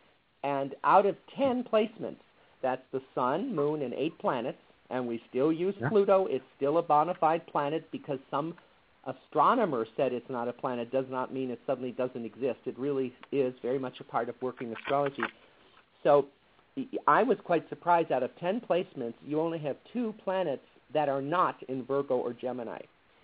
And out of ten placements, that's the sun, moon, and eight planets, and we still use yeah. Pluto. It's still a bona fide planet, because some astronomer said it's not a planet does not mean it suddenly doesn't exist. It really is very much a part of working astrology. So I was quite surprised. Out of ten placements, you only have two planets that are not in Virgo or Gemini.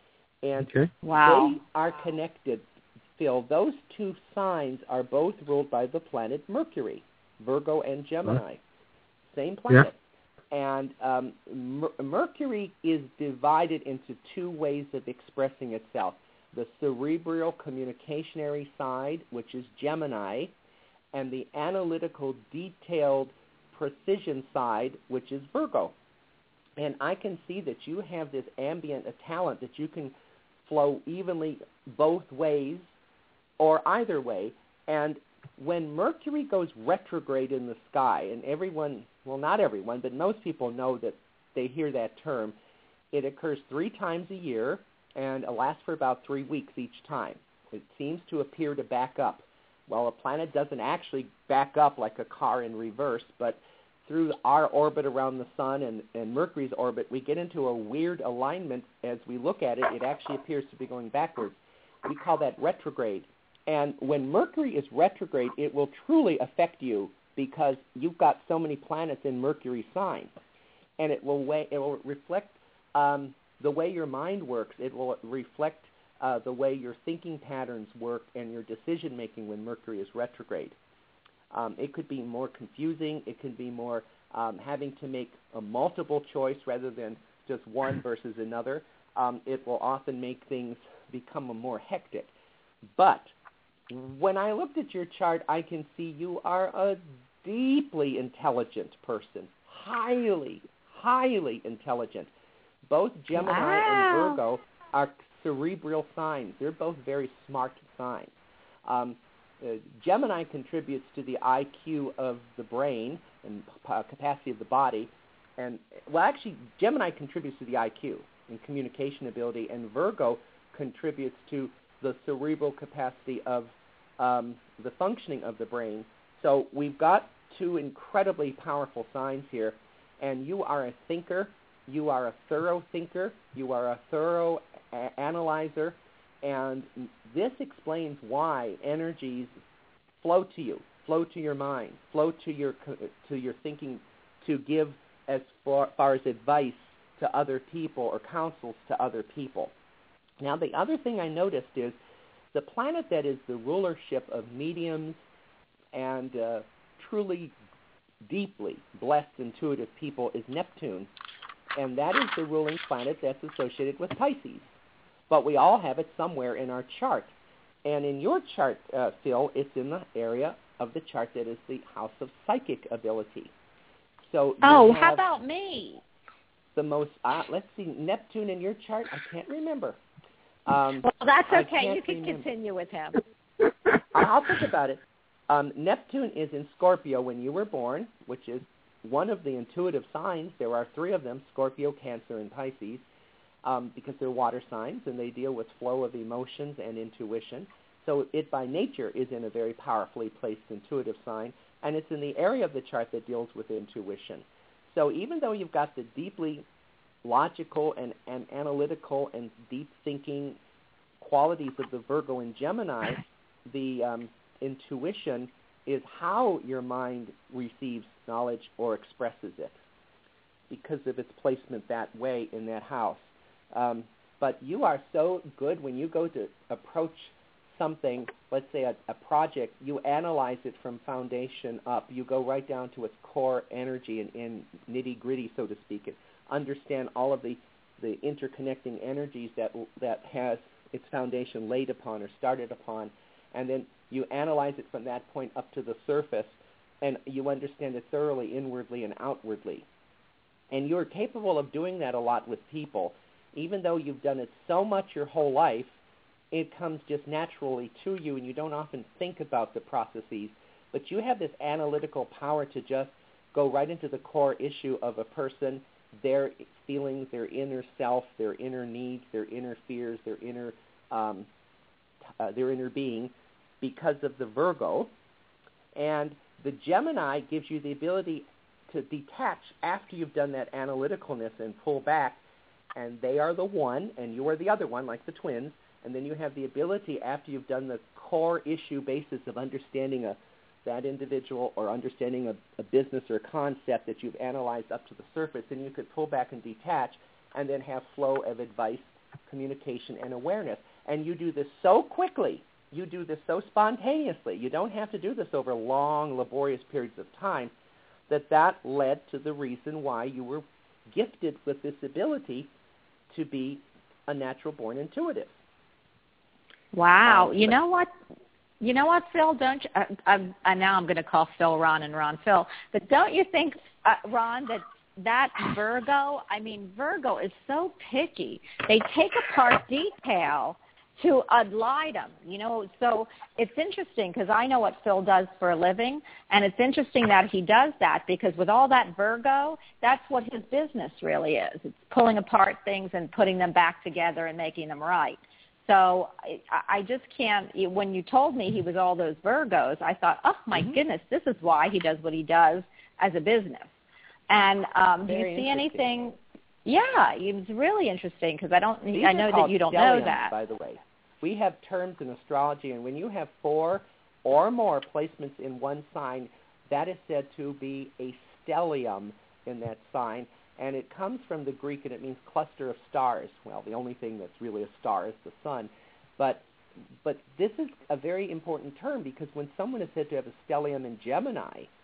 And okay. wow. they are connected. Phil, those two signs are both ruled by the planet Mercury, Virgo and Gemini. Same planet. Yeah. And um, Mer- Mercury is divided into two ways of expressing itself. The cerebral communicationary side, which is Gemini, and the analytical, detailed precision side, which is Virgo. And I can see that you have this ambient a talent that you can flow evenly both ways or either way. And when Mercury goes retrograde in the sky, and everyone, well, not everyone, but most people know that they hear that term, it occurs three times a year, and it lasts for about three weeks each time. It seems to appear to back up. Well, a planet doesn't actually back up like a car in reverse, but through our orbit around the sun and, and Mercury's orbit, we get into a weird alignment. As we look at it, it actually appears to be going backwards. We call that retrograde. And when Mercury is retrograde, it will truly affect you, because you've got so many planets in Mercury's sign. And it will, weigh, it will reflect um, the way your mind works. It will reflect uh, the way your thinking patterns work and your decision-making when Mercury is retrograde. Um, it could be more confusing. It could be more um, having to make a multiple choice rather than just one versus another. Um, it will often make things become more hectic. But when I looked at your chart, I can see you are a deeply intelligent person, highly, highly intelligent. Both Gemini wow. and Virgo are cerebral signs. They're both very smart signs. Um, uh, Gemini contributes to the I Q of the brain and uh, capacity of the body. And, well, actually, Gemini contributes to the I Q and communication ability, and Virgo contributes to the cerebral capacity of um, the functioning of the brain. So we've got two incredibly powerful signs here, and you are a thinker, you are a thorough thinker, you are a thorough a- analyzer, and this explains why energies flow to you, flow to your mind, flow to your to your thinking to give as far, far as advice to other people or counsels to other people. Now, the other thing I noticed is the planet that is the rulership of mediums and uh, truly deeply blessed, intuitive people is Neptune, and that is the ruling planet that's associated with Pisces. But we all have it somewhere in our chart. And in your chart, uh, Phil, it's in the area of the chart that is the house of psychic ability. So oh, how about me? The most, uh, let's see, Neptune in your chart, I can't remember. Um, well, that's okay. You can remember. Continue with him. I'll think about it. Um, Neptune is in Scorpio when you were born, which is one of the intuitive signs. There are three of them, Scorpio, Cancer, and Pisces, um, because they're water signs, and they deal with flow of emotions and intuition. So it, by nature, is in a very powerfully placed intuitive sign, and it's in the area of the chart that deals with intuition. So even though you've got the deeply logical and, and analytical and deep thinking qualities of the Virgo and Gemini, the um, intuition is how your mind receives knowledge or expresses it because of its placement that way in that house. Um, but you are so good when you go to approach something, let's say a, a project, you analyze it from foundation up. You go right down to its core energy and, and nitty-gritty, so to speak, and understand all of the, the interconnecting energies that that has its foundation laid upon or started upon, and then you analyze it from that point up to the surface, and you understand it thoroughly inwardly and outwardly. And you're capable of doing that a lot with people. Even though you've done it so much your whole life, it comes just naturally to you, and you don't often think about the processes. But you have this analytical power to just go right into the core issue of a person, their feelings, their inner self, their inner needs, their inner fears, their inner um, uh, their inner being, because of the Virgo. And the Gemini gives you the ability to detach after you've done that analyticalness and pull back, and they are the one, and you are the other one, like the twins. And then you have the ability, after you've done the core issue basis of understanding a, that individual or understanding a, a business or a concept that you've analyzed up to the surface, then you could pull back and detach and then have flow of advice, communication, and awareness. And you do this so quickly. You do this so spontaneously. You don't have to do this over long, laborious periods of time, that that led to the reason why you were gifted with this ability to be a natural-born intuitive. Wow. Um, you know what? You know what, Phil? Don't you, uh, I'm, uh, now I'm going to call Phil Ron and Ron Phil. But don't you think, uh, Ron, that that Virgo, I mean, Virgo is so picky. They take apart detail to ad litem, you know. So it's interesting because I know what Phil does for a living, and it's interesting that he does that because with all that Virgo, that's what his business really is. It's pulling apart things and putting them back together and making them right. So I, I just can't, when you told me he was all those Virgos, I thought, oh, my mm-hmm. goodness, this is why he does what he does as a business. And um, do you see anything? Yeah, it was really interesting because I don't, These I know that you don't stelliums, know that. By the way, we have terms in astrology, and when you have four or more placements in one sign, that is said to be a stellium in that sign. And it comes from the Greek, and it means cluster of stars. Well, the only thing that's really a star is the sun. But but this is a very important term because when someone is said to have a stellium in Gemini,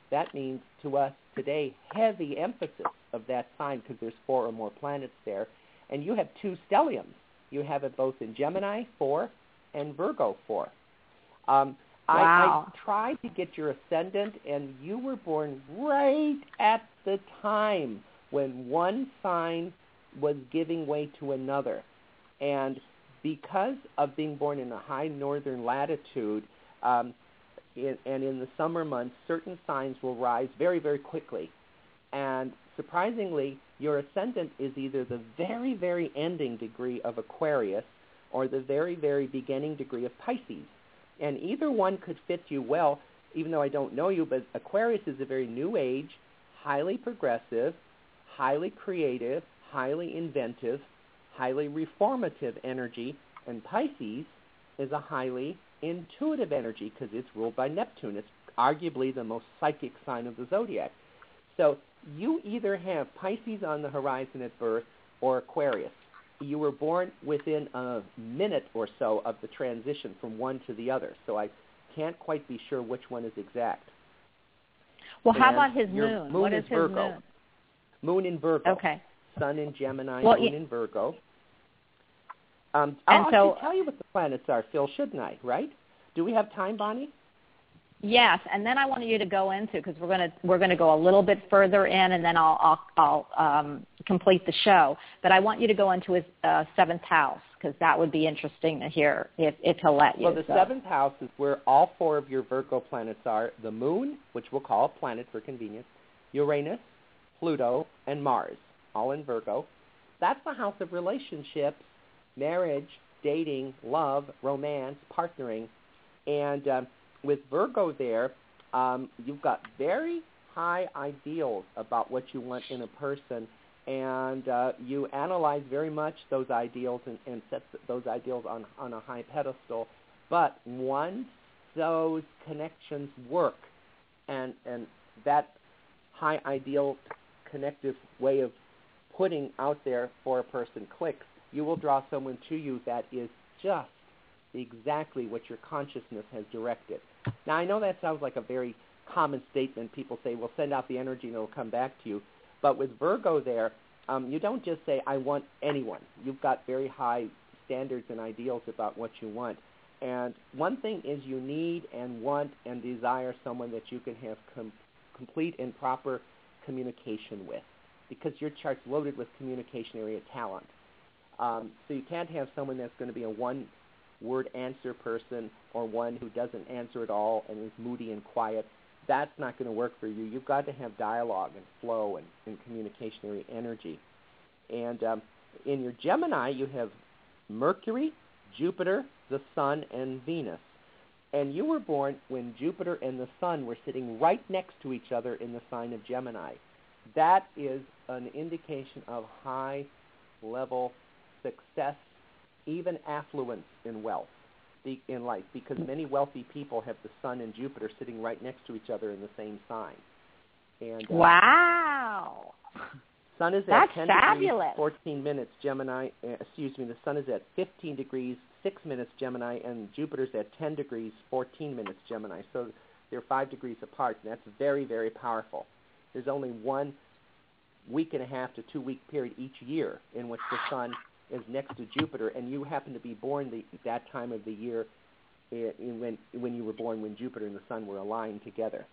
that means to us today heavy emphasis of that sign because there's four or more planets there. And you have two stelliums. You have it both in Gemini four and Virgo four. Um, wow. I, I tried to get your ascendant, and you were born right at the time when one sign was giving way to another. And because of being born in a high northern latitude, um, in, and in the summer months, certain signs will rise very, very quickly. And surprisingly, your ascendant is either the very, very ending degree of Aquarius or the very, very beginning degree of Pisces. And either one could fit you well, even though I don't know you, but Aquarius is a very new age, highly progressive, highly creative, highly inventive, highly reformative energy, and Pisces is a highly intuitive energy because it's ruled by Neptune. It's arguably the most psychic sign of the zodiac. So you either have Pisces on the horizon at birth or Aquarius. You were born within a minute or so of the transition from one to the other, so I can't quite be sure which one is exact. Well, how And about his your moon? moon What is is his Virgo. moon? Moon in Virgo. Okay. Sun in Gemini, well, moon y- in Virgo. Um, and oh, so, I should tell you what the planets are, Phil, shouldn't I, right? Do we have time, Bonnie? Yes, and then I wanted you to go into, because we're going to we're going to go a little bit further in, and then I'll I'll, I'll um, complete the show. But I want you to go into his uh, seventh house, because that would be interesting to hear if, if he'll let you. Well, the so. seventh house is where all four of your Virgo planets are: the Moon, which we'll call a planet for convenience, Uranus, Pluto, and Mars, all in Virgo. That's the house of relationships, marriage, dating, love, romance, partnering, and um, with Virgo there, um, you've got very high ideals about what you want in a person, and uh, you analyze very much those ideals and, and set those ideals on, on a high pedestal. But once those connections work, and, and that high ideal connective way of putting out there for a person clicks, you will draw someone to you that is just exactly what your consciousness has directed. Now, I know that sounds like a very common statement. People say, well, send out the energy and it'll come back to you. But with Virgo there, um, you don't just say, I want anyone. You've got very high standards and ideals about what you want. And one thing is you need and want and desire someone that you can have com- complete and proper communication with, because your chart's loaded with communication area talent. Um, so you can't have someone that's going to be a one word answer person or one who doesn't answer at all and is moody and quiet. That's not going to work for you. You've got to have dialogue and flow and, and communicationary energy. And um, in your Gemini, you have Mercury, Jupiter, the Sun, and Venus. And you were born when Jupiter and the Sun were sitting right next to each other in the sign of Gemini. That is an indication of high-level success, even affluence in wealth, in life, because many wealthy people have the Sun and Jupiter sitting right next to each other in the same sign. And uh, wow. Sun is That's at ten fabulous. degrees, fourteen minutes, Gemini. Uh, excuse me, the Sun is at fifteen degrees, six minutes, Gemini, and Jupiter's at ten degrees, fourteen minutes, Gemini. So they're five degrees apart, and that's very, very powerful. There's only one week and a half to two-week period each year in which the Sun is next to Jupiter, and you happen to be born the, that time of the year in, in when, when you were born when Jupiter and the Sun were aligned together.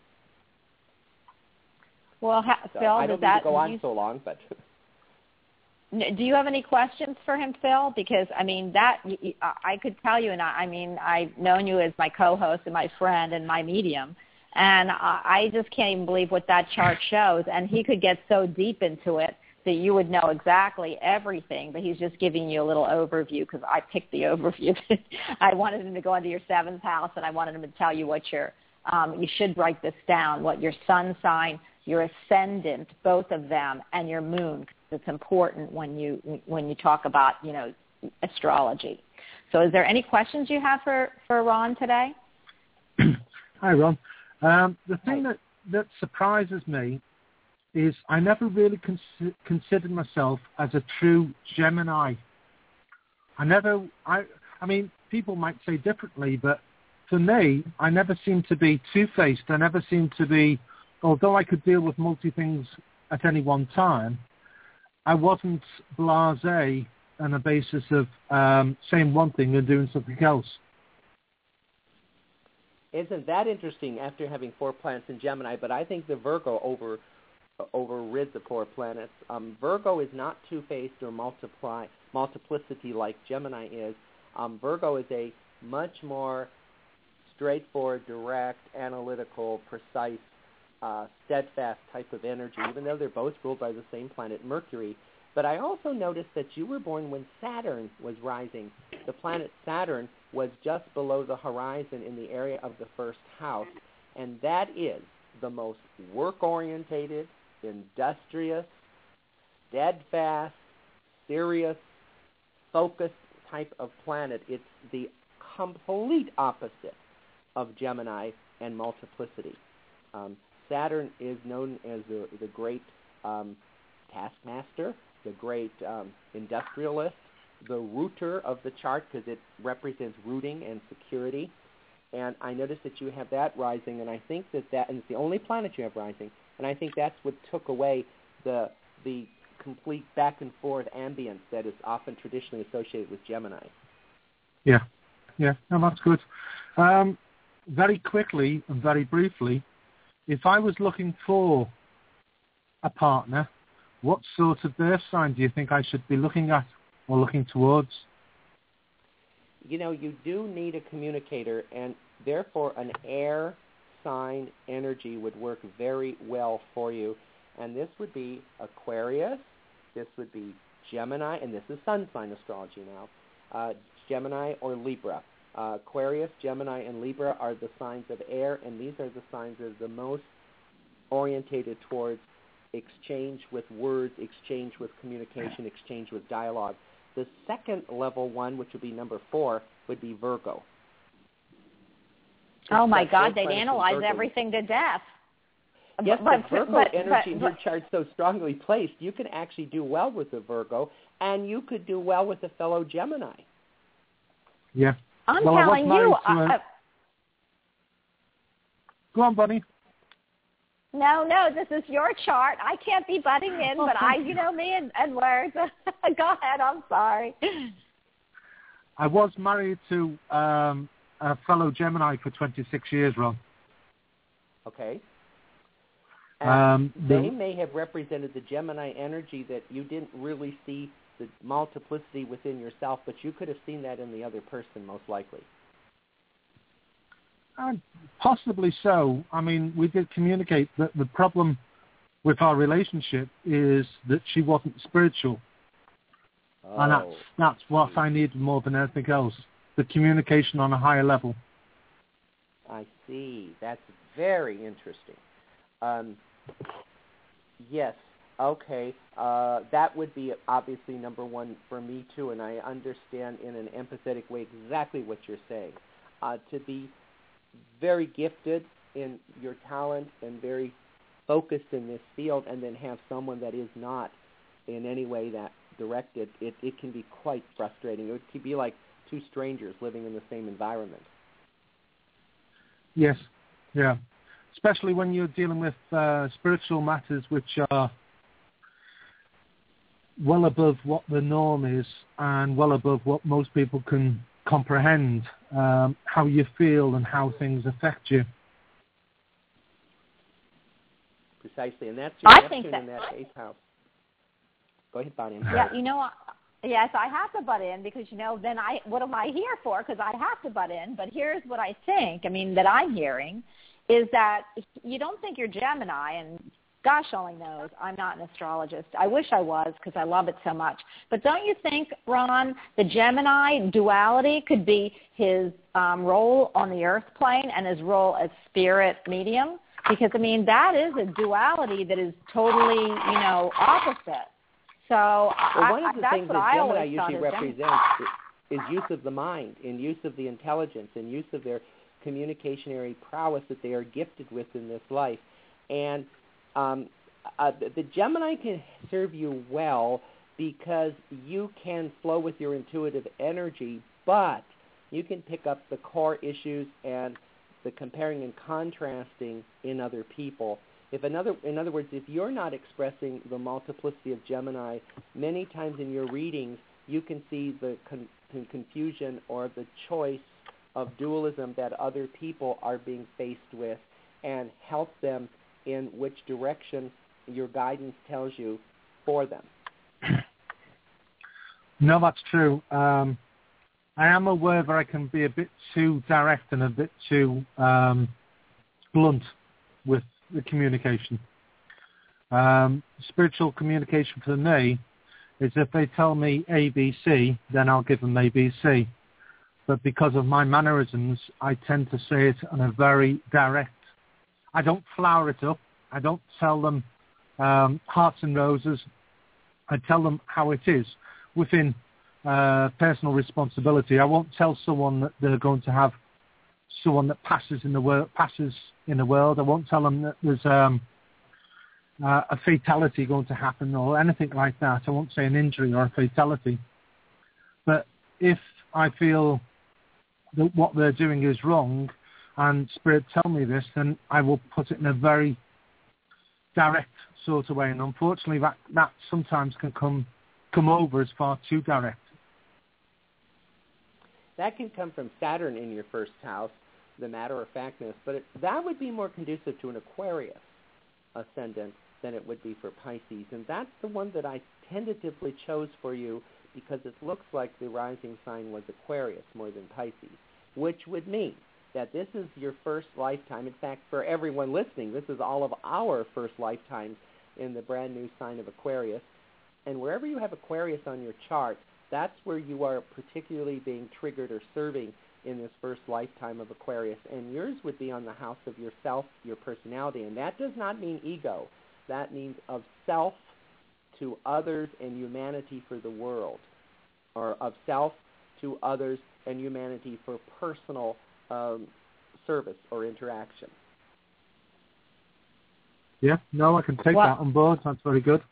Well, ha- so Phil, I don't does need that, to go on you, so long, but... do you have any questions for him, Phil? Because, I mean, that I could tell you, and I, I mean, I've known you as my co-host and my friend and my medium, and I just can't even believe what that chart shows, and he could get so deep into it that you would know exactly everything, but he's just giving you a little overview because I picked the overview. I wanted him to go into your seventh house, and I wanted him to tell you what your, um, you should write this down, what your sun sign, your ascendant, both of them, and your moon, because it's important when you when you talk about, you know, astrology. So is there any questions you have for, for Ron today? Hi, Ron. Um, the thing that, that surprises me is I never really cons- considered myself as a true Gemini. I never, I, I mean, people might say differently, but for me, I never seem to be two-faced. I never seem to be although I could deal with multi things at any one time, I wasn't blasé on a basis of um, saying one thing and doing something else. Isn't that interesting after having four planets in Gemini? But I think the Virgo over overrid the four planets. Um, Virgo is not two-faced or multiply multiplicity like Gemini is. Um, Virgo is a much more straightforward, direct, analytical, precise, uh, steadfast type of energy, even though they're both ruled by the same planet, Mercury. But I also noticed that you were born when Saturn was rising. The planet Saturn was just below the horizon in the area of the first house, and that is the most work-orientated, industrious, steadfast, serious, focused type of planet. It's the complete opposite of Gemini and multiplicity. Um, Saturn is known as the, the great um, taskmaster, the great um, industrialist, the rooter of the chart because it represents rooting and security. And I noticed that you have that rising, and I think that that, and it's the only planet you have rising, and I think that's what took away the the complete back and forth ambience that is often traditionally associated with Gemini. Yeah, yeah, no, that's good. Um, very quickly and very briefly, if I was looking for a partner, what sort of birth sign do you think I should be looking at or looking towards? You know, you do need a communicator, and therefore an air sign energy would work very well for you. And this would be Aquarius, this would be Gemini, and this is sun sign astrology now, uh, Gemini or Libra. Uh, Aquarius, Gemini, and Libra are the signs of air, and these are the signs that are the most orientated towards exchange with words, exchange with communication, exchange with dialogue. The second level one, which would be number four, would be Virgo. Oh, my God, they'd analyze everything to death. Yes, but, the Virgo but, energy but, in but, your chart so strongly placed, you can actually do well with the Virgo, and you could do well with a fellow Gemini. Yeah. I'm well, telling you. A... I, Go on, Bunny. No, no, this is your chart. I can't be butting in, but I, you know me and, and words. Go ahead, I'm sorry. I was married to um, a fellow Gemini for twenty-six years, Ron. Okay. Um, they the, may have represented the Gemini energy that you didn't really see the multiplicity within yourself, but you could have seen that in the other person, most likely. Uh, possibly so. I mean, we did communicate that the problem with our relationship is that she wasn't spiritual. Oh. And that's, that's what I needed more than anything else, the communication on a higher level. I see. That's very interesting. Um, yes, okay. Uh, that would be obviously number one for me, too, and I understand in an empathetic way exactly what you're saying. Uh, to be very gifted in your talent and very focused in this field and then have someone that is not in any way that directed, it, it can be quite frustrating. It could be like two strangers living in the same environment. Yes, yeah. Especially when you're dealing with uh, spiritual matters which are well above what the norm is and well above what most people can comprehend, um, how you feel and how things affect you. Precisely, and that's your I Neptune think that, in that eighth house. Go ahead, Bonnie. Yeah, you know, yes, I have to butt in because, you know, then I, what am I here for? Because I have to butt in. But here's what I think, I mean, that I'm hearing is that you don't think you're Gemini, and gosh only knows, I'm not an astrologist. I wish I was because I love it so much. But don't you think, Ron, the Gemini duality could be his um, role on the earth plane and his role as spirit medium? Because, I mean, that is a duality that is totally, you know, opposite. So well, I, one of the that's things what that I Gemini always usually thought represents is, is use of the mind, and use of the intelligence, and use of their communicationary prowess that they are gifted with in this life. And um, uh, the, the Gemini can serve you well because you can flow with your intuitive energy, but you can pick up the core issues and the comparing and contrasting in other people. If another, in other words, if you're not expressing the multiplicity of Gemini, many times in your readings you can see the con- confusion or the choice of dualism that other people are being faced with, and help them in which direction your guidance tells you for them. No, that's true. Um, I am aware that I can be a bit too direct and a bit too um, blunt with the communication. Um, spiritual communication for me is if they tell me A B C, then I'll give them A B C. But because of my mannerisms, I tend to say it in a very direct. I don't flower it up. I don't tell them um, hearts and roses. I tell them how it is within uh, personal responsibility. I won't tell someone that they're going to have someone that passes in the world. Passes in the world. I won't tell them that there's um, uh, a fatality going to happen or anything like that. I won't say an injury or a fatality. But if I feel that what they're doing is wrong, and Spirit tell me this, then I will put it in a very direct sort of way. And unfortunately, that, that sometimes can come come over as far too direct. That can come from Saturn in your first house, the matter-of-factness, but it, that would be more conducive to an Aquarius ascendant than it would be for Pisces. And that's the one that I tentatively chose for you because it looks like the rising sign was Aquarius more than Pisces, which would mean that this is your first lifetime. In fact, for everyone listening, this is all of our first lifetimes in the brand new sign of Aquarius. And wherever you have Aquarius on your chart, that's where you are particularly being triggered or serving in this first lifetime of Aquarius. And yours would be on the house of yourself, your personality. And that does not mean ego. That means of self to others and humanity for the world, or of self to others and humanity for personal um, service or interaction. Yeah, no, I can take well, that on board. That's very good.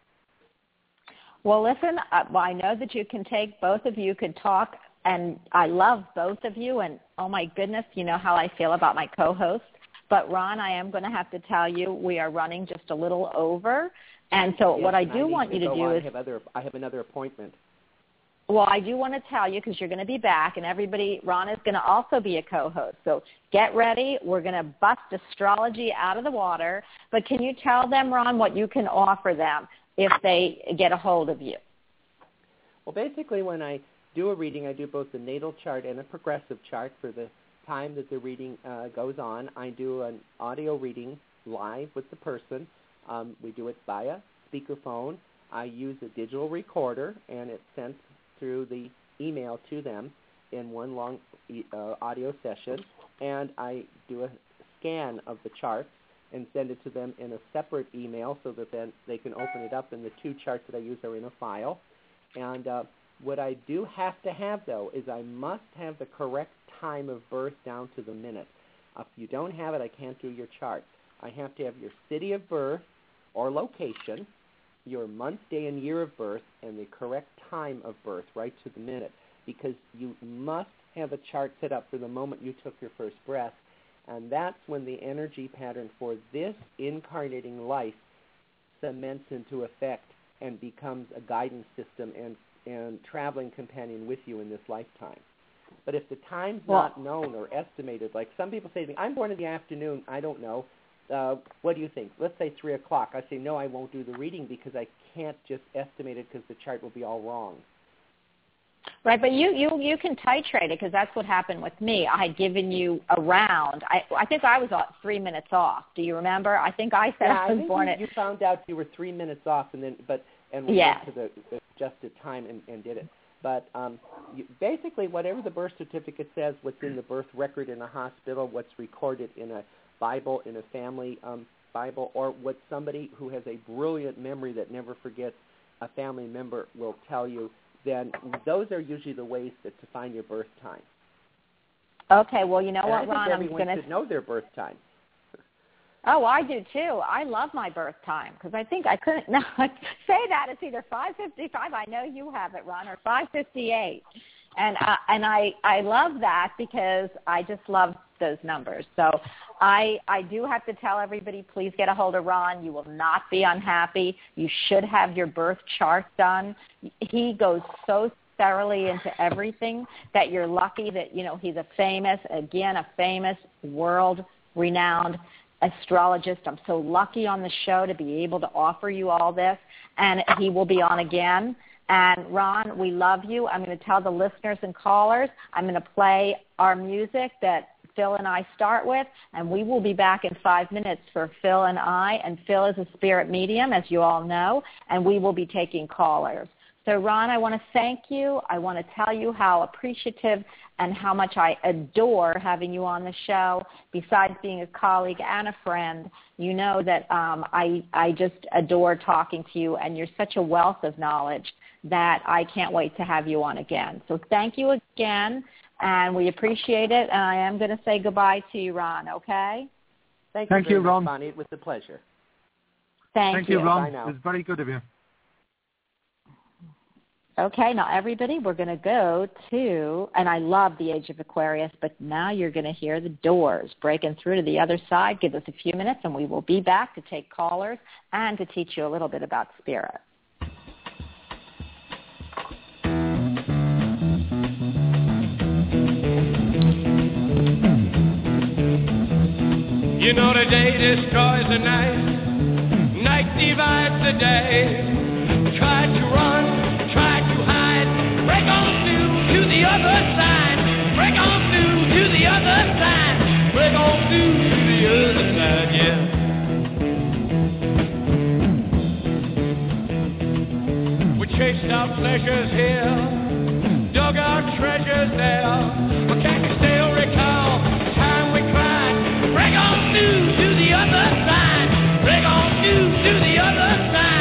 Well, listen, uh, well, I know that you can take, both of you could talk, and I love both of you, and oh my goodness, you know how I feel about my co-host. But Ron, I am going to have to tell you we are running just a little over, and so yes, what I and do I want you to do on. is... I have, other, I have another appointment. Well, I do want to tell you because you're going to be back, and everybody, Ron is going to also be a co-host. So get ready. We're going to bust astrology out of the water. But can you tell them, Ron, what you can offer them if they get a hold of you? Well, basically, when I do a reading, I do both the natal chart and a progressive chart for the time that the reading uh, goes on. I do an audio reading live with the person. Um, we do it via speakerphone. I use a digital recorder, and it's sent through the email to them in one long uh, audio session, and I do a scan of the charts and send it to them in a separate email so that then they can open it up, and the two charts that I use are in a file. And uh, what I do have to have, though, is I must have the correct time of birth down to the minute. If you don't have it, I can't do your chart. I have to have your city of birth or location, your month, day, and year of birth, and the correct time of birth, right to the minute, because you must have a chart set up for the moment you took your first breath, and that's when the energy pattern for this incarnating life cements into effect and becomes a guidance system and, and traveling companion with you in this lifetime. But if the time's well, not known or estimated, like some people say to me, I'm born in the afternoon, I don't know. Uh, what do you think? Let's say three o'clock. I say, no, I won't do the reading because I can't just estimate it because the chart will be all wrong. Right, but you, you, you can titrate it because that's what happened with me. I had given you a round. I, I think I was three minutes off. Do you remember? I think I said yeah, I was I think born you, at... you found out you were three minutes off and then but and we yeah. went to the, the adjusted time and, and did it. But um, you, basically whatever the birth certificate says, what's in the birth record in a hospital, what's recorded in a Bible, in a family um, Bible, or what somebody who has a brilliant memory that never forgets a family member will tell you, then those are usually the ways that to find your birth time. Okay, well, you know and what, I think Ron, everyone I'm going should know their birth time. Oh, I do too. I love my birth time because I think I couldn't no, say that. It's either five fifty-five, I know you have it, Ron, or five fifty-eight. And uh, and I, I love that because I just love those numbers. So I I do have to tell everybody, please get a hold of Ron. You will not be unhappy. You should have your birth chart done. He goes so thoroughly into everything that you're lucky that, you know, he's a famous, again, a famous world-renowned astrologist. I'm so lucky on the show to be able to offer you all this, and he will be on again. And Ron, we love you. I'm going to tell the listeners and callers, I'm going to play our music that Phil and I start with, and we will be back in five minutes for Phil and I. And Phil is a spirit medium, as you all know, and we will be taking callers. So, Ron, I want to thank you. I want to tell you how appreciative and how much I adore having you on the show. Besides being a colleague and a friend, you know that um, I, I just adore talking to you, and you're such a wealth of knowledge that I can't wait to have you on again. So thank you again, and we appreciate it. And I am going to say goodbye to you, Ron, okay? Thank, thank you, you, Ron. Bonnie. It was a pleasure. Thank, thank you. you, Ron. Bye now. It was very good of you. Okay, now everybody, we're going to go to, and I love the Age of Aquarius, but now you're going to hear the Doors breaking through to the other side. Give us a few minutes, and we will be back to take callers and to teach you a little bit about spirit. You know the day destroys the night, night divides the day. Try to run, try to hide, break on through to the other side, break on through to the other side, break on through to the other side, yeah. We chased our pleasures here, dug our treasures there, but can you still recall the time we cried? Break on through to the other side, break on through to the other side.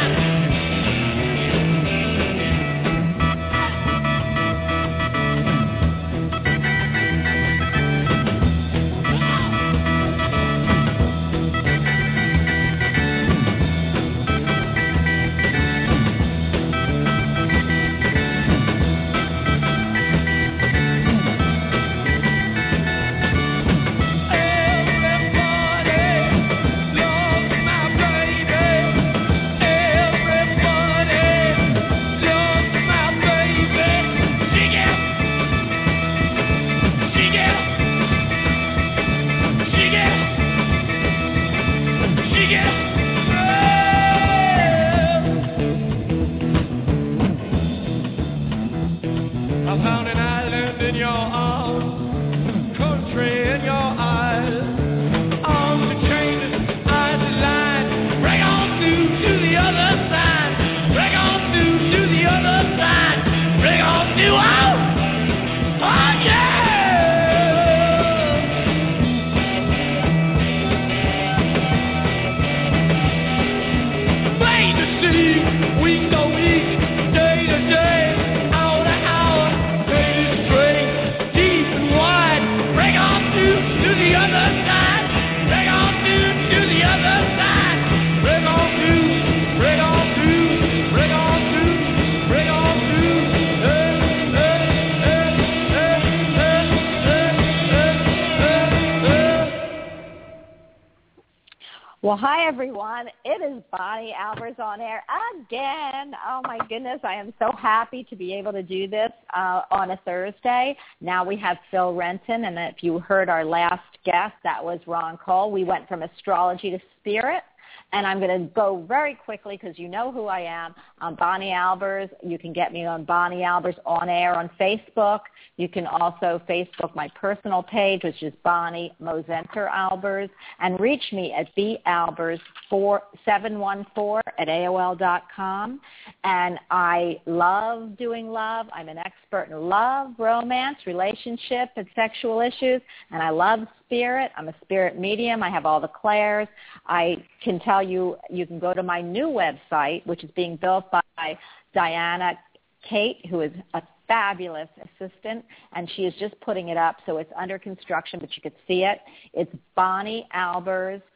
Well, hi, everyone. It is Bonnie Albers on air again. Oh, my goodness. I am so happy to be able to do this uh, on a Thursday. Now we have Phil Renton, and if you heard our last guest, that was Ron Cole. We went from astrology to spirit. And I'm going to go very quickly because you know who I am. I'm Bonnie Albers. You can get me on Bonnie Albers on air on Facebook. You can also Facebook my personal page, which is Bonnie Mosenter Albers, and reach me at b albers seven one four at A O L dot com. And I love doing love. I'm an expert in love, romance, relationship, and sexual issues, and I love spirit. I'm a spirit medium. I have all the clairs. I can tell you, you can go to my new website, which is being built by Diana Kate, who is a fabulous assistant, and she is just putting it up, so it's under construction, but you could see it. It's Bonnie Albers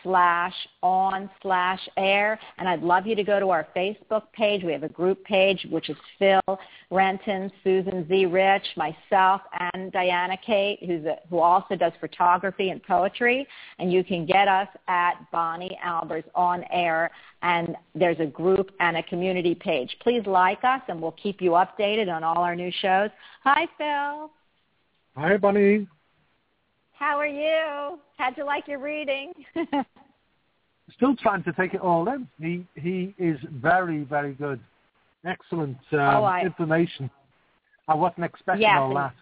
slash on slash air. And I'd love you to go to our Facebook page. We have a group page, which is Phil Renton, Susan Z. Rich, myself, and Diana Kate, who's a, who also does photography and poetry. And you can get us at Bonnie Albers On Air. And there's a group and a community page. Please like us, and we'll keep you updated on all our new shows. Hi, Phil. Hi, Bonnie. How are you? How'd you like your reading? Still trying to take it all in. He he is very, very good. Excellent um, oh, I, information. I wasn't expecting yes, all that.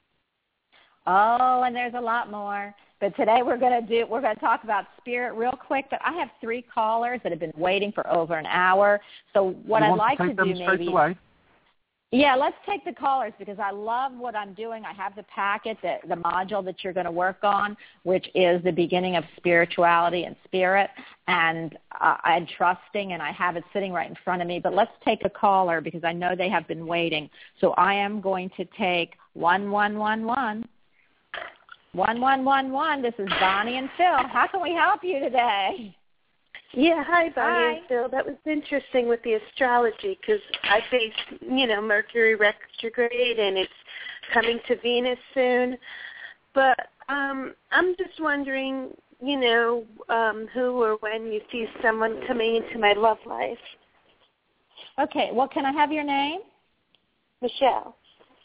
Oh, and there's a lot more. But today we're going to do we're going to talk about spirit real quick. But I have three callers that have been waiting for over an hour. So what you I'd want like to, to take do them straight maybe. Away? Yeah, let's take the callers because I love what I'm doing. I have the packet, the, the module that you're going to work on, which is the beginning of spirituality and spirit, and uh, I'm trusting, and I have it sitting right in front of me. But let's take a caller because I know they have been waiting. So I am going to take one one one one. one one one one. This is Bonnie and Phil. How can we help you today? Yeah, hi, Bonnie hi. and Phil. That was interesting with the astrology because I face, you know, Mercury retrograde and it's coming to Venus soon. But um, I'm just wondering, you know, um, who or when you see someone coming into my love life. Okay, well, can I have your name? Michelle.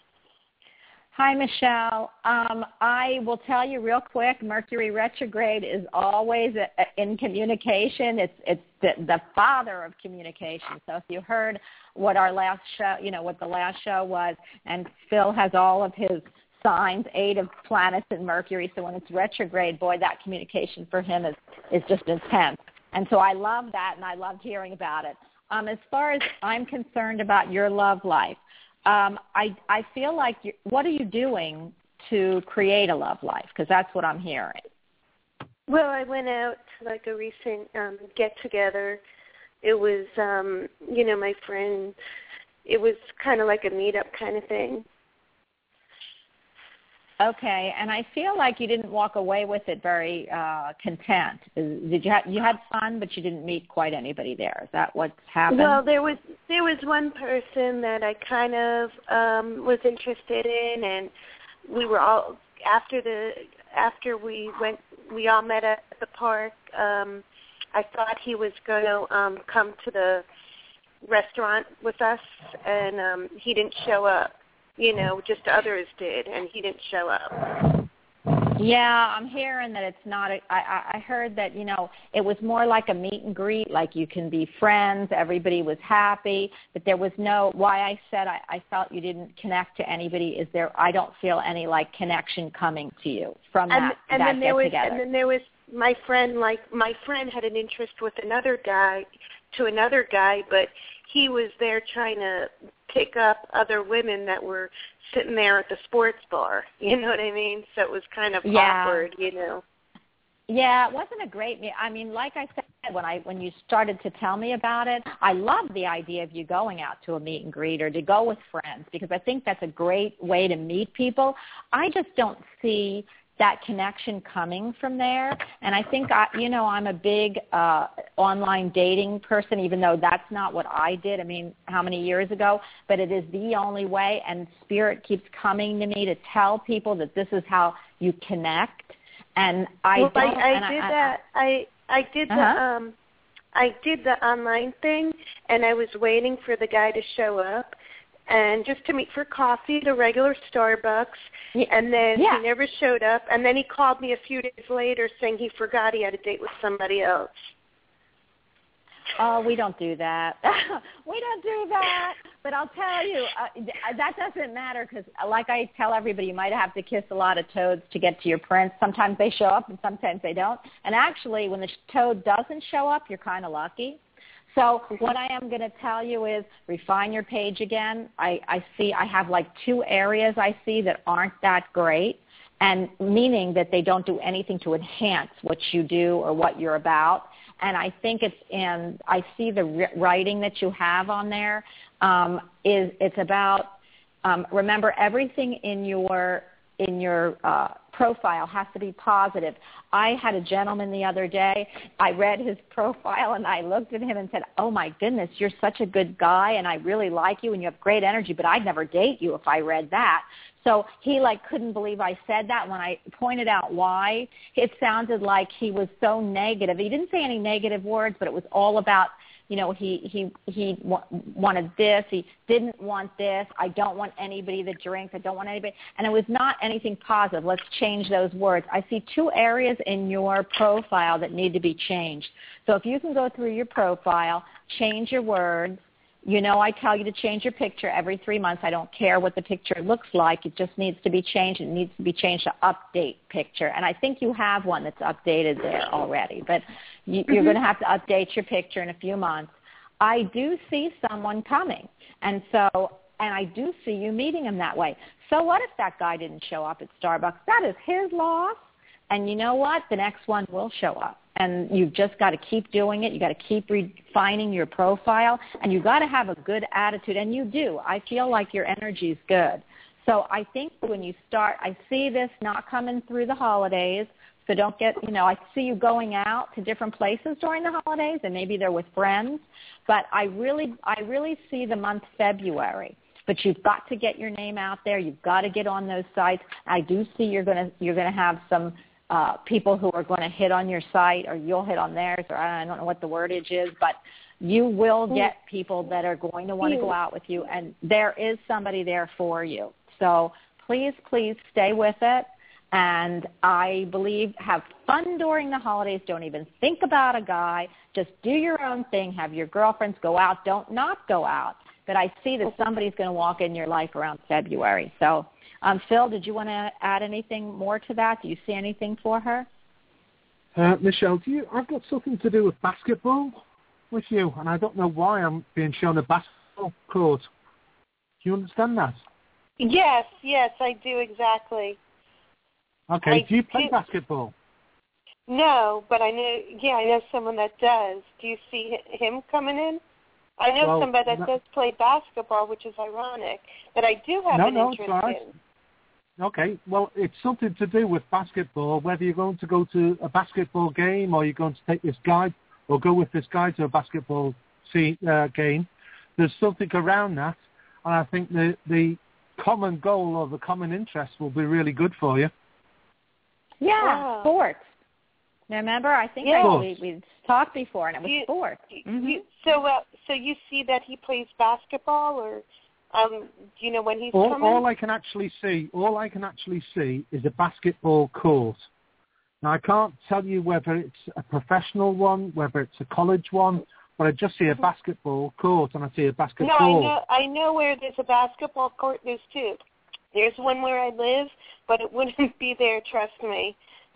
Hi, Michelle. Um, I will tell you real quick, Mercury retrograde is always a, a, in communication. It's it's the, the father of communication. So if you heard what our last show, you know, what the last show was, and Phil has all of his signs, eight of planets in Mercury. So when it's retrograde, boy, that communication for him is, is just intense. And so I love that, and I loved hearing about it. Um, as far as I'm concerned about your love life, Um, I, I feel like, you, what are you doing to create a love life? Because that's what I'm hearing. Well, I went out to like a recent um, get-together. It was, um, you know, my friend, it was kind of like a meet-up kind of thing. Okay, and I feel like you didn't walk away with it very uh, content. Did you? Ha- you had fun, but you didn't meet quite anybody there. Is that what's happened? Well, there was there was one person that I kind of um, was interested in, and we were all after the after we went. We all met at the park. Um, I thought he was going to um, come to the restaurant with us, and um, he didn't show up. You know, just others did, and he didn't show up. Yeah, I'm hearing that it's not. A, I, I heard that, you know, it was more like a meet and greet, like you can be friends, everybody was happy, but there was no, why I said I, I felt you didn't connect to anybody is there, I don't feel any, like, connection coming to you from that, and, and that then there was, get-together. And then there was my friend, like, my friend had an interest with another guy, to another guy, but he was there trying to pick up other women that were sitting there at the sports bar. You know what I mean? So it was kind of yeah. awkward, you know. Yeah, it wasn't a great meet. I mean, like I said, when I when you started to tell me about it, I loved the idea of you going out to a meet and greet or to go with friends because I think that's a great way to meet people. I just don't see that connection coming from there. And I think, I, you know, I'm a big uh, online dating person, even though that's not what I did, I mean, how many years ago, but it is the only way, and Spirit keeps coming to me to tell people that this is how you connect. And I well, don't, I, I and did I, that. I I did uh-huh. the um, I did the online thing, and I was waiting for the guy to show up, and just to meet for coffee at a regular Starbucks, and then yeah. he never showed up, and then he called me a few days later saying he forgot he had a date with somebody else. Oh, we don't do that. we don't do that. But I'll tell you, uh, that doesn't matter because, like I tell everybody, you might have to kiss a lot of toads to get to your prince. Sometimes they show up and sometimes they don't. And actually, when the toad doesn't show up, you're kind of lucky. So what I am going to tell you is refine your page again. I, I see I have like two areas I see that aren't that great, and meaning that they don't do anything to enhance what you do or what you're about. And I think it's in, I see the writing that you have on there um, is it's about, um, remember everything in your in your uh, profile has to be positive. I had a gentleman the other day. I read his profile, and I looked at him and said, oh, my goodness, you're such a good guy, and I really like you, and you have great energy, but I'd never date you if I read that. So he, like, couldn't believe I said that. When I pointed out why, it sounded like he was so negative. He didn't say any negative words, but it was all about, you know, he he he wanted this. He didn't want this. I don't want anybody that drinks. I don't want anybody. And it was not anything positive. Let's change those words. I see two areas in your profile that need to be changed. So if you can go through your profile, change your words. You know, I tell you to change your picture every three months. I don't care what the picture looks like. It just needs to be changed. It needs to be changed to update picture. And I think you have one that's updated there already. But you, you're going to have to update your picture in a few months. I do see someone coming. And so, and I do see you meeting him that way. So what if that guy didn't show up at Starbucks? That is his loss. And you know what? The next one will show up. And you've just got to keep doing it. You've got to keep refining your profile. And you've got to have a good attitude. And you do. I feel like your energy is good. So I think when you start, I see this not coming through the holidays. So don't get, you know, I see you going out to different places during the holidays, and maybe they're with friends. But I really, I really see the month February. But you've got to get your name out there. You've got to get on those sites. I do see you're going to, you're going to have some Uh, people who are going to hit on your site, or you'll hit on theirs, or I don't know what the wordage is, but you will get people that are going to want to go out with you, and there is somebody there for you. So please, please stay with it, and I believe have fun during the holidays. Don't even think about a guy. Just do your own thing. Have your girlfriends go out. Don't not go out. But I see that somebody's going to walk in your life around February. So Um, Phil, did you want to add anything more to that? Do you see anything for her? Uh, Michelle, do you? I've got something to do with basketball with you, and I don't know why I'm being shown a basketball court. Do you understand that? Yes, yes, I do exactly. Okay, I do you play do. basketball? No, but I know, yeah, I know someone that does. Do you see him coming in? I know well, somebody that no, does play basketball, which is ironic, but I do have no, an no, interest it's right. in. Okay, well, it's something to do with basketball, whether you're going to go to a basketball game or you're going to take this guy or go with this guy to a basketball see, uh, game. There's something around that, and I think the, the common goal or the common interest will be really good for you. Yeah, Wow. Sports. Remember, I think Yeah. I, we, we talked before, and it was You- sports. Mm-hmm. You, so, uh, so you see that he plays basketball, or um, do you know when he's All, coming? all I can actually see, all I can actually see is a basketball court. Now I can't tell you whether it's a professional one, whether it's a college one, but I just see a basketball court and I see a basketball. No, I know, I know where there's a basketball court. There's two. There's one where I live, but it wouldn't be there. Trust me.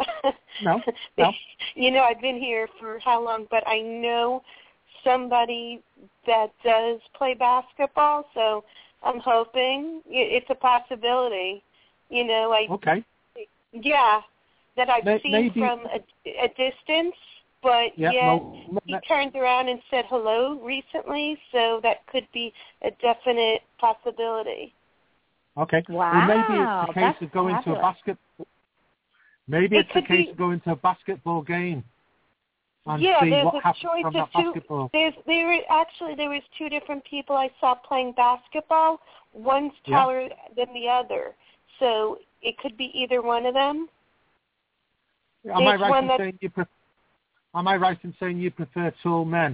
No, no. You know, I've been here for how long, but I know somebody that does play basketball, so I'm hoping it's a possibility. You know, I Okay. yeah, that I've May- seen maybe- from a, a distance, but Yeah, yet well, he ma- turned around and said hello recently, so that could be a definite possibility. Okay. Wow, Well, maybe it's a case that's of going to a fabulous. basket. Maybe It it's a could case be- of going to a basketball game and Yeah, see there's what a happens choice from of that two. basketball. There's there were actually there was two different people I saw playing basketball. One's Yeah. taller than the other, so it could be either one of them. Am I there's right one in that- saying you? Pre- am I right in saying you prefer tall men?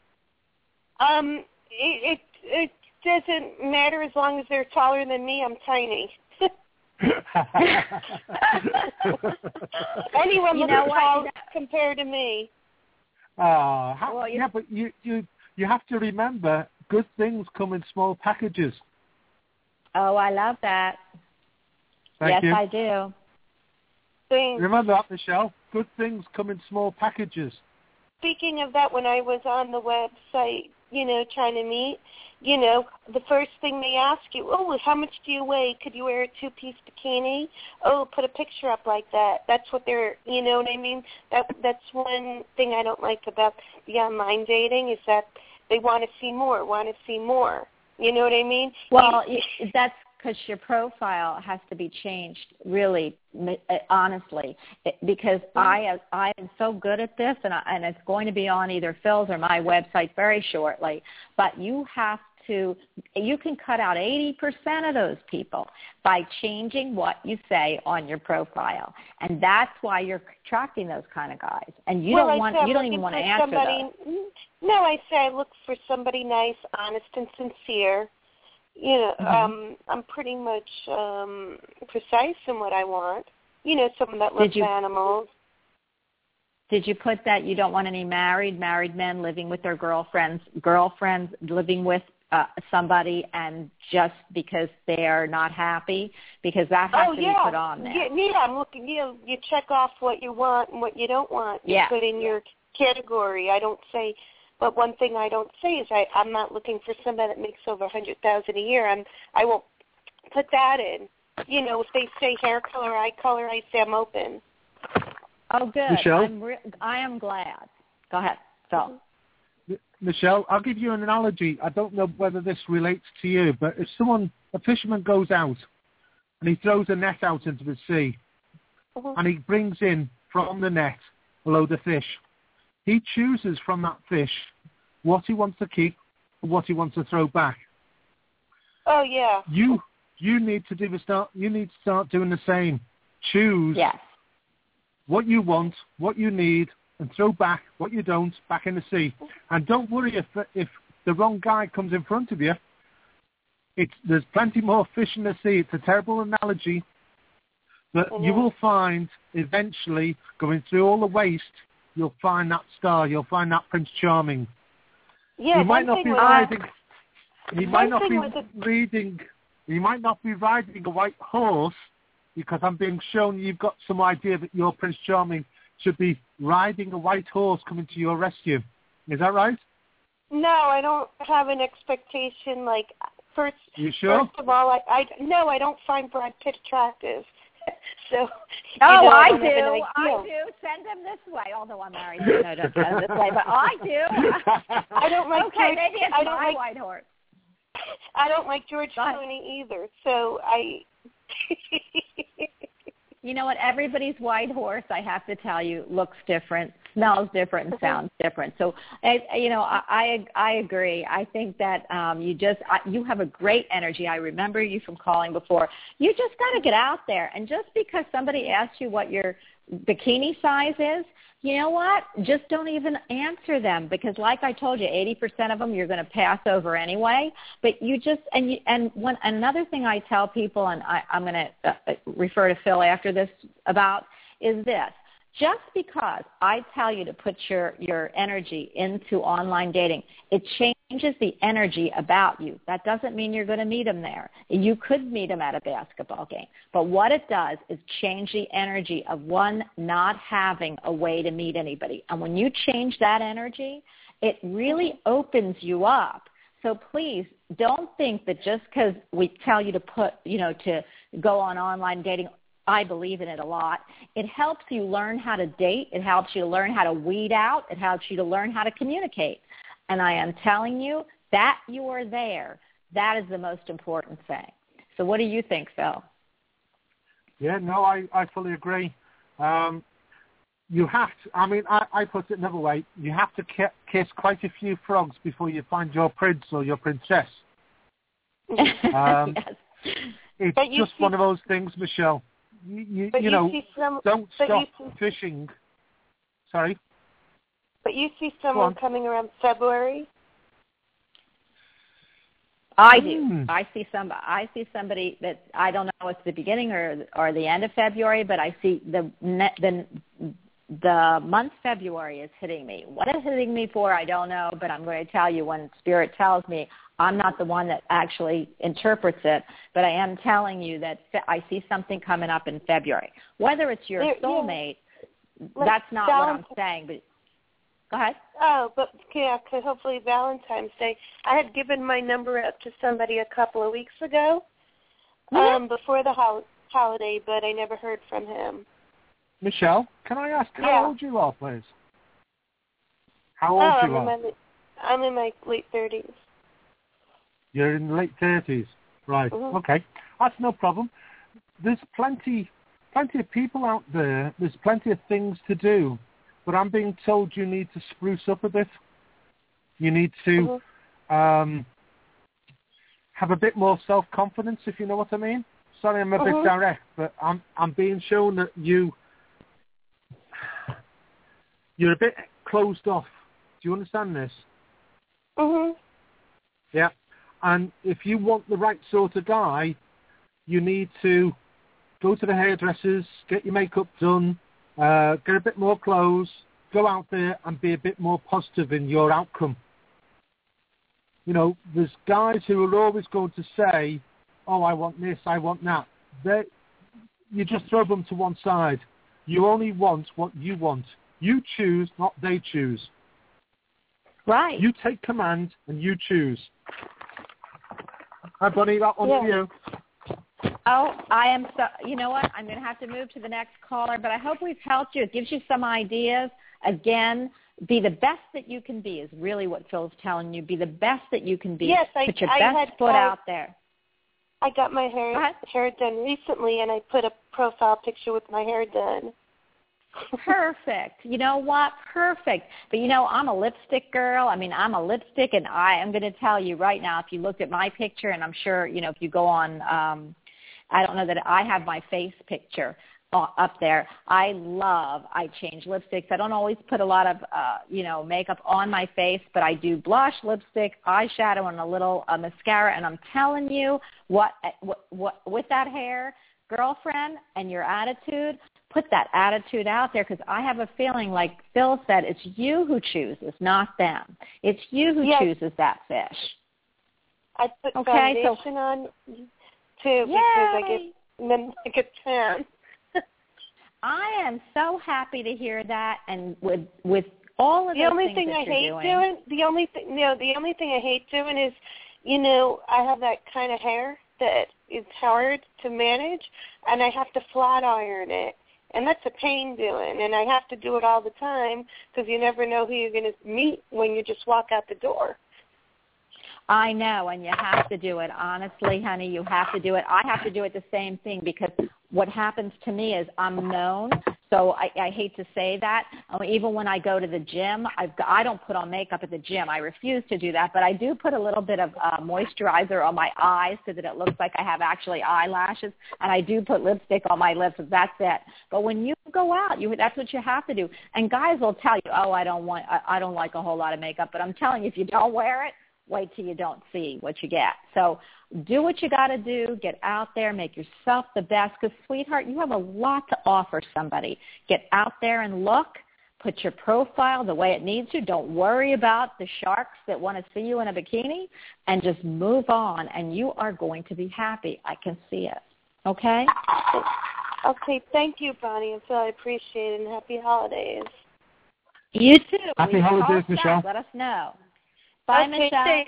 Um, it, it it doesn't matter as long as they're taller than me. I'm tiny. Anyone You looks know what? tall compared to me. Ah, ha- Well, you- yeah, but you, you you have to remember, good things come in small packages. Oh, I love that. Thank yes, you. I do. Thing. Remember that, Michelle. Good things come in small packages. Speaking of that, when I was on the website, you know, trying to meet, you know, the first thing they ask you, oh, how much do you weigh? Could you wear a two-piece bikini? Oh, put a picture up like that. That's what they're, you know what I mean? That That's one thing I don't like about the online dating is that they want to see more, want to see more. You know what I mean? Well, You- y- that's because your profile has to be changed, really, honestly, because I I am so good at this, and, I, and it's going to be on either Phil's or my website very shortly, but you have to, you can cut out eighty percent of those people by changing what you say on your profile, and that's why you're attracting those kind of guys, and you well, don't I want, said, you don't even want to answer somebody, those. No, I say I look for somebody nice, honest, and sincere. You know, Mm-hmm. um, I'm pretty much um, precise in what I want. You know, someone that loves you, animals. Did you put that you don't want any married, married men living with their girlfriends, girlfriends living with uh, somebody, and just because they're not happy? Because that has oh, to yeah. be put on there. Yeah, yeah, I'm looking, you know, you check off what you want and what you don't want. You yeah. put in your category. I don't say... But one thing I don't say is I, I'm not looking for somebody that makes over a hundred thousand a year. I'm I won't put that in. You know, if they say hair color, eye color, I say I'm open. Oh, good. Michelle? I'm re- I am glad. Go ahead, Phil. Michelle, I'll give you an analogy. I don't know whether this relates to you, but if someone, a fisherman goes out and he throws a net out into the sea, Mm-hmm. and he brings in from the net a load of fish, he chooses from that fish what he wants to keep and what he wants to throw back. Oh yeah. You you need to do the start. You need to start doing the same. Choose Yes. what you want, what you need, and throw back what you don't back in the sea. And don't worry if if the wrong guy comes in front of you. It's there's plenty more fish in the sea. It's a terrible analogy, but Mm-hmm. you will find eventually going through all the waste. You'll find that star. You'll find that Prince Charming. Yeah. You might one not thing be with riding. that- You might one not thing be with the- reading. You might not be riding a white horse, because I'm being shown you've got some idea that your Prince Charming should be riding a white horse coming to your rescue. Is that right? No, I don't have an expectation. Like first, You sure? first of all, I, I no, I don't find Brad Pitt attractive. So, you Oh, know, I don't have an do. I idea. do. Send him this way. Although I'm married, so no, don't send him this way. But I do. I don't like okay, George, maybe it's I don't my like, white horse. I don't like George Go ahead. Clooney either. So I. You know what? Everybody's white horse, I have to tell you, looks different, smells different, and sounds different. So, I, you know, I, I I agree. I think that um, you just I, you have a great energy. I remember you from calling before. You just got to get out there, and just because somebody asks you what your bikini size is, you know what? Just don't even answer them, because like I told you, eighty percent of them you're going to pass over anyway. But you just, and you, and one, another thing I tell people, and I, I'm going to uh, refer to Phil after this about, is this. Just because I tell you to put your, your energy into online dating, it changes the energy about you. That doesn't mean you're going to meet them there. You could meet them at a basketball game. But what it does is change the energy of one not having a way to meet anybody. And when you change that energy, it really opens you up. So please don't think that just because we tell you to put, you know, to go on online dating, I believe in it a lot. It helps you learn how to date. It helps you to learn how to weed out. It helps you to learn how to communicate. And I am telling you that you are there. That is the most important thing. So what do you think, Phil? Yeah, no, I, I fully agree. Um, you have to, I mean, I, I put it another way. You have to ki- kiss quite a few frogs before you find your prince or your princess. Um, yes. It's But you just see- one of those things, Michelle. You, you, But you you know, see some, don't but stop you see- fishing. Sorry? But you see Go on. someone coming around February? I do. Mm. I see some. I see somebody that I don't know if it's the beginning or or the end of February, but I see the ne- the the month February is hitting me. What it's hitting me for, I don't know, but I'm going to tell you when Spirit tells me. I'm not the one that actually interprets it, but I am telling you that fe- I see something coming up in February. Whether it's your There- yeah. soulmate, Like that's not what I'm Valentine's- saying. But go ahead. Oh, but yeah, 'cause hopefully Valentine's Day. I had given my number out to somebody a couple of weeks ago, Mhm. um, before the hol- holiday, but I never heard from him. Michelle, can I ask how Yeah. old you are, please? How Oh, old I'm you in are? my I'm in my late thirties. You're in the late thirties. Right. Mm-hmm. Okay. That's no problem. There's plenty, plenty of people out there. There's plenty of things to do, but I'm being told you need to spruce up a bit. You need to Mm-hmm. um, have a bit more self-confidence, if you know what I mean. Sorry, I'm a Mm-hmm. bit direct, but I'm I'm being shown that you you're a bit closed off. Do you understand this? Mm-hmm. Yeah. And if you want the right sort of guy, you need to go to the hairdressers, get your makeup done, uh, get a bit more clothes, go out there and be a bit more positive in your outcome. You know, there's guys who are always going to say, oh, I want this, I want that. They, you just throw them to one side. You only want what you want. You choose, not they choose. Right. You take command and you choose. Hi, Bonnie, that one's Yeah. for you. Oh, I am so, you know what? I'm going to have to move to the next caller, but I hope we've helped you. It gives you some ideas. Again, be the best that you can be is really what Phil's telling you. Be the best that you can be. Yes, I- Put your I best had, foot uh, out there. I got my Go hair ahead. hair done recently, and I put a profile picture with my hair done. Perfect. You know what? Perfect. But, you know, I'm a lipstick girl. I mean, I'm a lipstick, and I am going to tell you right now, if you looked at my picture, and I'm sure, you know, if you go on, um, I don't know that I have my face picture uh, up there. I love, I change lipsticks. I don't always put a lot of, uh, you know, makeup on my face, but I do blush, lipstick, eyeshadow, and a little uh, mascara. And I'm telling you, what, what, what, with that hair, girlfriend, and your attitude, put that attitude out there, because I have a feeling, like Phil said, it's you who chooses, not them. It's you who Yes. chooses that fish. I put Okay, so- foundation on too because I Yay! get then I get tan. I am so happy to hear that, and with with all of The those only things thing that I you're hate doing, doing, the only thing, you know, the only thing I hate doing is, you know, I have that kind of hair that is hard to manage, and I have to flat iron it, and that's a pain doing, and I have to do it all the time because you never know who you're going to meet when you just walk out the door. I know, and you have to do it. Honestly, honey, you have to do it. I have to do it the same thing, because what happens to me is I'm known, so I, I hate to say that. Um, even when I go to the gym, I've got, I don't put on makeup at the gym. I refuse to do that, but I do put a little bit of uh, moisturizer on my eyes so that it looks like I have actually eyelashes, and I do put lipstick on my lips. That's it. But when you go out, you that's what you have to do. And guys will tell you, oh, I don't want, I, I don't like a whole lot of makeup, but I'm telling you, if you don't wear it, wait till you don't see what you get. So do what you got to do. Get out there. Make yourself the best, because, sweetheart, you have a lot to offer somebody. Get out there and look. Put your profile the way it needs to. Don't worry about the sharks that want to see you in a bikini, and just move on, and you are going to be happy. I can see it. Okay? Okay, thank you, Bonnie, and so I appreciate it, and happy holidays. You too. Happy Please call holidays, us back. Michelle. Let us know. Bye, okay, Michelle. thanks.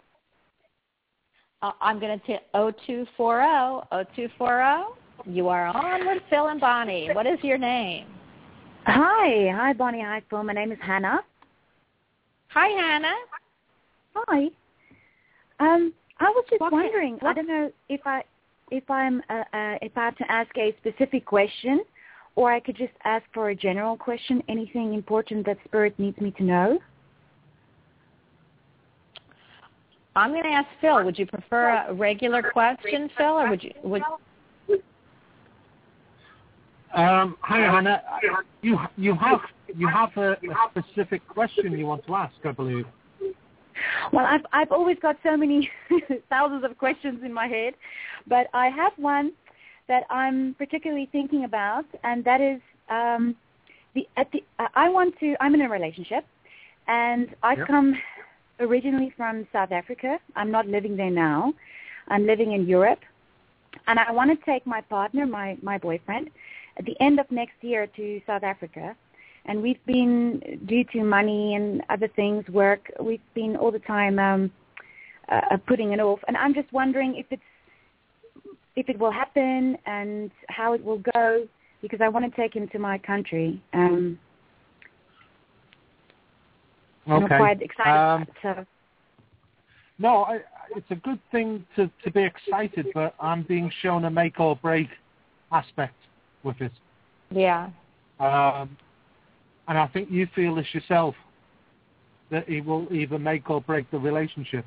Uh, I'm going to take oh two four oh. oh two four oh. You are on with Phil and Bonnie. What is your name? Hi. Hi, Bonnie. Hi, Phil. My name is Hannah. Hi, Hannah. Hi. Um, I was just What wondering, can- I don't know if, I, if I'm uh, uh, if I have to ask a specific question, or I could just ask for a general question, anything important that Spirit needs me to know. I'm going to ask Phil. Would you prefer a regular question, Phil, or would you? Would, Um, hi, Hannah. You you have you have a, a specific question you want to ask, I believe. Well, I've I've always got so many thousands of questions in my head, but I have one that I'm particularly thinking about, and that is um, the at the I want to. I'm in a relationship, and I've Yep. come originally from South Africa. I'm not living there now. I'm living in Europe, and I want to take my partner, my my boyfriend, at the end of next year to South Africa. And we've been, due to money and other things, work, we've been all the time um, uh, putting it off. And I'm just wondering if it's if it will happen and how it will go, because I want to take him to my country. Um, Okay. I'm quite excited. Um, so No, I, it's a good thing to, to be excited, but I'm being shown a make or break aspect with it. Yeah. Um, and I think you feel this yourself, that it will either make or break the relationship.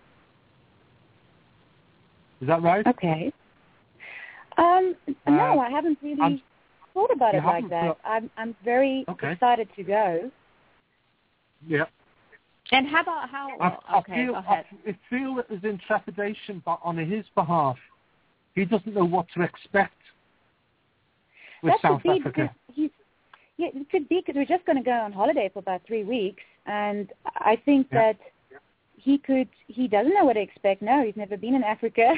Is that right? Okay. Um, Uh, no, I haven't really I'm, thought about it like haven't that. thought- I'm I'm very Okay. excited to go. Yeah. And how about how? I, I okay, feel go ahead. I, I feel that there's intrepidation, but on his behalf, he doesn't know what to expect with That South could be Africa. because he's yeah, it could be because we're just going to go on holiday for about three weeks, and I think Yeah. that he could he doesn't know what to expect. No, he's never been in Africa.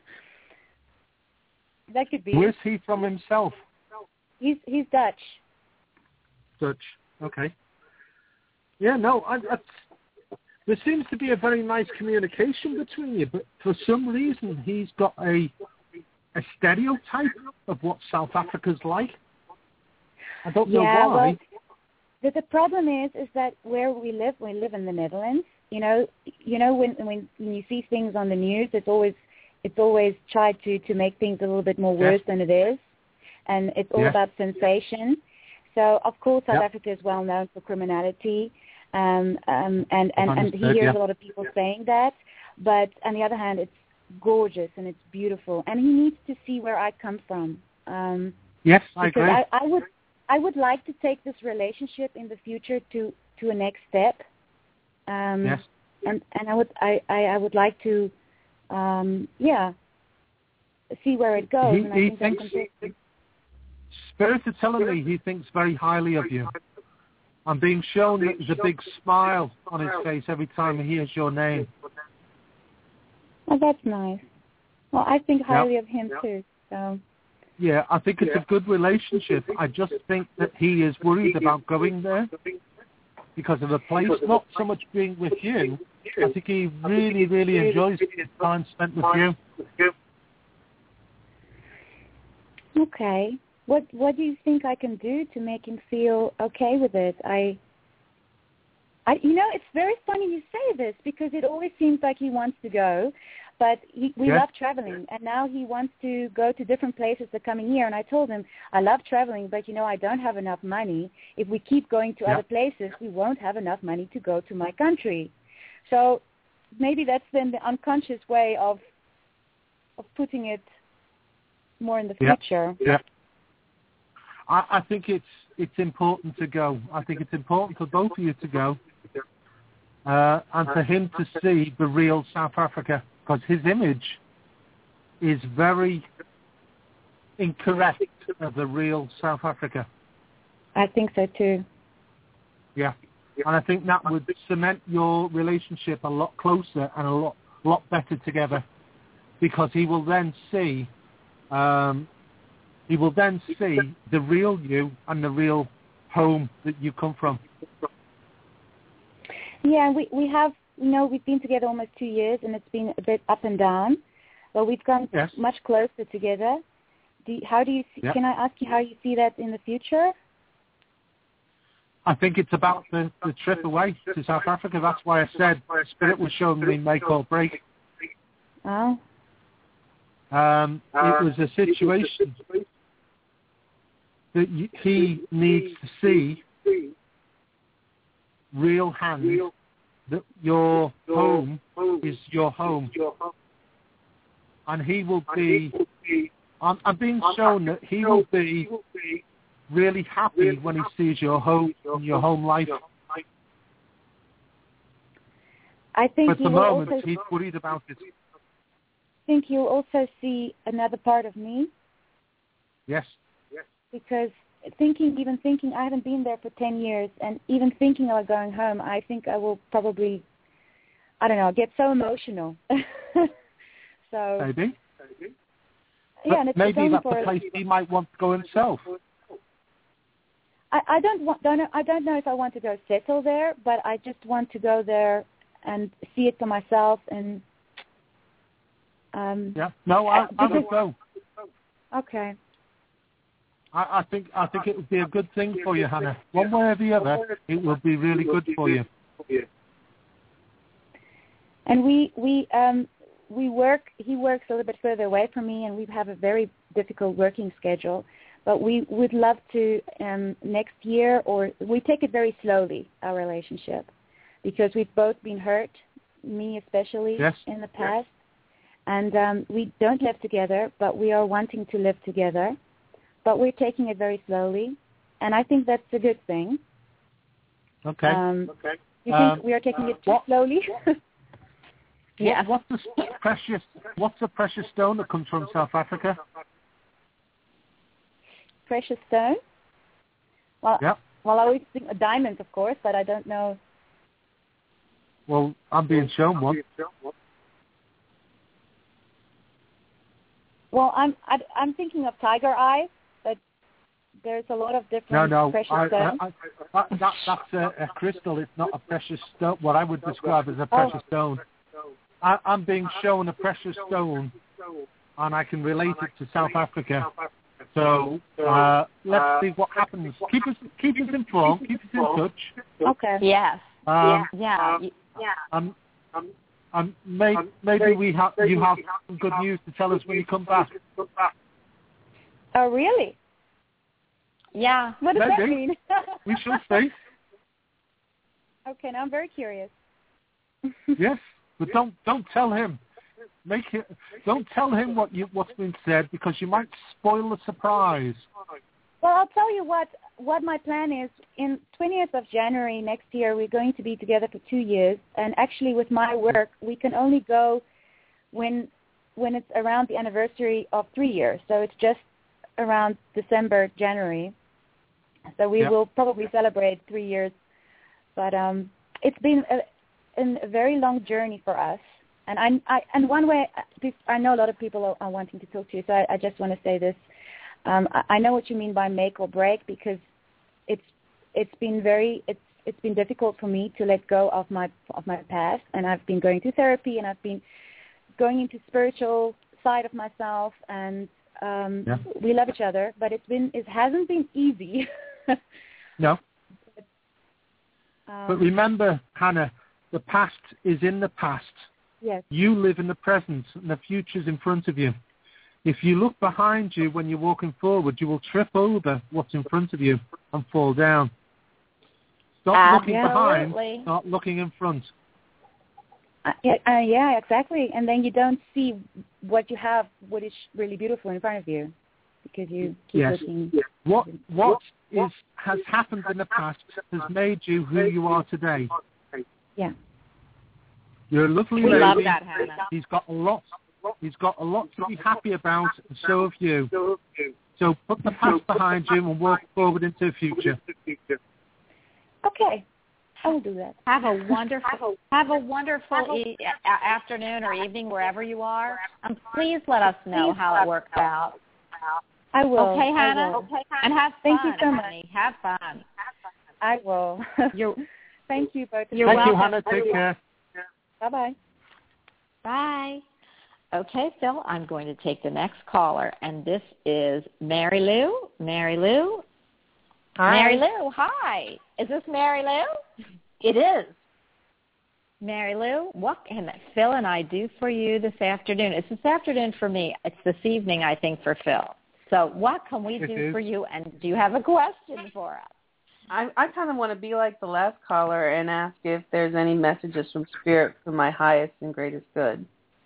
That could be. Where's he from himself? He's he's Dutch. Dutch. Okay. Yeah, no, I, I, there seems to be a very nice communication between you, but for some reason he's got a a stereotype of what South Africa's like. I don't know Yeah, why. well, the, the problem is is that where we live, we live in the Netherlands. You know, you know when when when you see things on the news, it's always it's always tried to to make things a little bit more worse Yes. than it is, and it's all Yes. about sensation. So of course, South Yep. Africa is well known for criminality, um, um, and and, and he Understood, hears yeah. a lot of people saying that. But on the other hand, it's gorgeous and it's beautiful, and he needs to see where I come from. Um, Yes, I because agree. I, I would I would like to take this relationship in the future to, to a next step. Um, Yes. And and I would I, I, I would like to, um, yeah, see where it goes. He- and I he think that's thinks- important. Spirits are telling me he thinks very highly of you. I'm being shown that there's a big smile on his face every time he hears your name. Oh, that's nice. Well, I think highly of him too. So Yeah, I think it's a good relationship. I just think that he is worried about going there because of the place, not so much being with you. I think he really, really enjoys his time spent with you. okay, what what do you think I can do to make him feel okay with it? I. I, you know, it's very funny you say this because it always seems like he wants to go, but he, we Yes. love traveling, and now he wants to go to different places the coming year. And I told him, I love traveling, but, you know, I don't have enough money. If we keep going to Yeah. other places, we won't have enough money to go to my country. So maybe that's then the unconscious way of of putting it more in the Yeah. future. Yeah. I, I think it's it's important to go. I think it's important for both of you to go. Uh, and for him to see the real South Africa, because his image is very incorrect of the real South Africa. I think so too. Yeah, and I think that would cement your relationship a lot closer and a lot lot better together, because he will then see, um, he will then see the real you and the real home that you come from. Yeah, we we have, you know, we've been together almost two years, and it's been a bit up and down, but we've gone Yes. much closer together. Do you, how do you see, Yeah. can I ask you how you see that in the future? I think it's about the, the trip away to South Africa. That's why I said Spirit was showing me make or break. Oh, Um, it was a situation that y- he needs to see real hands, that your home is your home. And he will be, I'm, I'm being shown that he will be really happy when he sees your home and your home life. I think But at you the will moment, also he's worried about it. think you'll also see another part of me, Yes. because thinking, even thinking, I haven't been there for ten years, and even thinking about going home, I think I will probably, I don't know, get so emotional. so Maybe. yeah, and it's, it's Maybe only that's for the place he might want to go himself. I, I don't want, don't know, I don't know if I want to go settle there, but I just want to go there and see it for myself. And um, Yeah. No, I, I would because- go. okay, I, I think I think it would be a good thing for you, Hannah. One way or the other, it will be really good for you. And we we um, we work. He works a little bit further away from me, and we have a very difficult working schedule. But we would love to um, next year, or we take it very slowly, our relationship, because we've both been hurt, me especially, yes. in the past. Yes. And um, we don't live together, but we are wanting to live together. But we're taking it very slowly, and I think that's a good thing. Okay. Um, okay. You think um, we are taking uh, it too what, slowly? yeah. What, what's the precious? What's the precious stone that comes from South Africa? Precious stone? Well, yep. well, I always think diamonds, of course, but I don't know. Well, I'm being shown one. Well, I'm I, I'm thinking of tiger eyes, but there's a lot of different no, no, precious I, stones. I, I, I, that, that's a, a crystal. It's not a precious stone. What I would describe as a precious oh. stone. I, I'm being shown a precious stone, and I can relate it to South Africa. So uh, let's see what happens. Keep us, keep us informed. Keep us in touch. Okay. Yes. Um, yeah. Yeah. Yeah. Um, um, um, may, maybe we have you have some good news to tell us when you come back. Oh, really? Yeah. What does maybe. that mean? We shall see. Okay. Now I'm very curious. Yes, but don't don't tell him. Make it. Don't tell him what you what's been said, because you might spoil the surprise. Well, I'll tell you what what my plan is. In twentieth of January next year, we're going to be together for two years. And actually, with my work, we can only go when when it's around the anniversary of three years. So it's just around December, January. So we yep. will probably celebrate three years. But um, it's been a, a very long journey for us. And I, I, and one way, I know a lot of people are, are wanting to talk to you, so I, I just want to say this. Um, I, I know what you mean by make or break, because it's it's been very it's it's been difficult for me to let go of my of my past, and I've been going to therapy, and I've been going into spiritual side of myself, and um, yeah. we love each other, but it's been it hasn't been easy. No. But, um, but remember, Hannah, the past is in the past. Yes. You live in the present, and the future's in front of you. If you look behind you when you're walking forward, you will trip over what's in front of you and fall down. Stop Absolutely. looking behind, start looking in front. Uh, yeah, uh, yeah, exactly. And then you don't see what you have, what is really beautiful in front of you, because you keep yes. looking. What what is has happened in the past has made you who you are today. Yeah. You're a lovely we lady. Love that, Hannah. He's got a lot. He's got a lot to be happy about, and so have you. So put the past behind you and walk forward into the future. Okay, I will do that. Have a wonderful, have a wonderful e- afternoon or evening wherever you are, and please let us know how it works out. I will. Okay, Hannah. Will. Okay, and have fun. Thank you so much. Honey. Have fun. I will. You're. Thank you both. You're Thank welcome. you, Hannah. Take care. Bye-bye. Bye. Okay, Phil, I'm going to take the next caller, and this is Mary Lou. Mary Lou. Hi. Mary Lou, hi. Is this Mary Lou? It is. Mary Lou, what can Phil and I do for you this afternoon? It's this afternoon for me. It's this evening, I think, for Phil. So what can we it do is. for you, and do you have a question for us? I, I kind of want to be like the last caller and ask if there's any messages from Spirit for my highest and greatest good.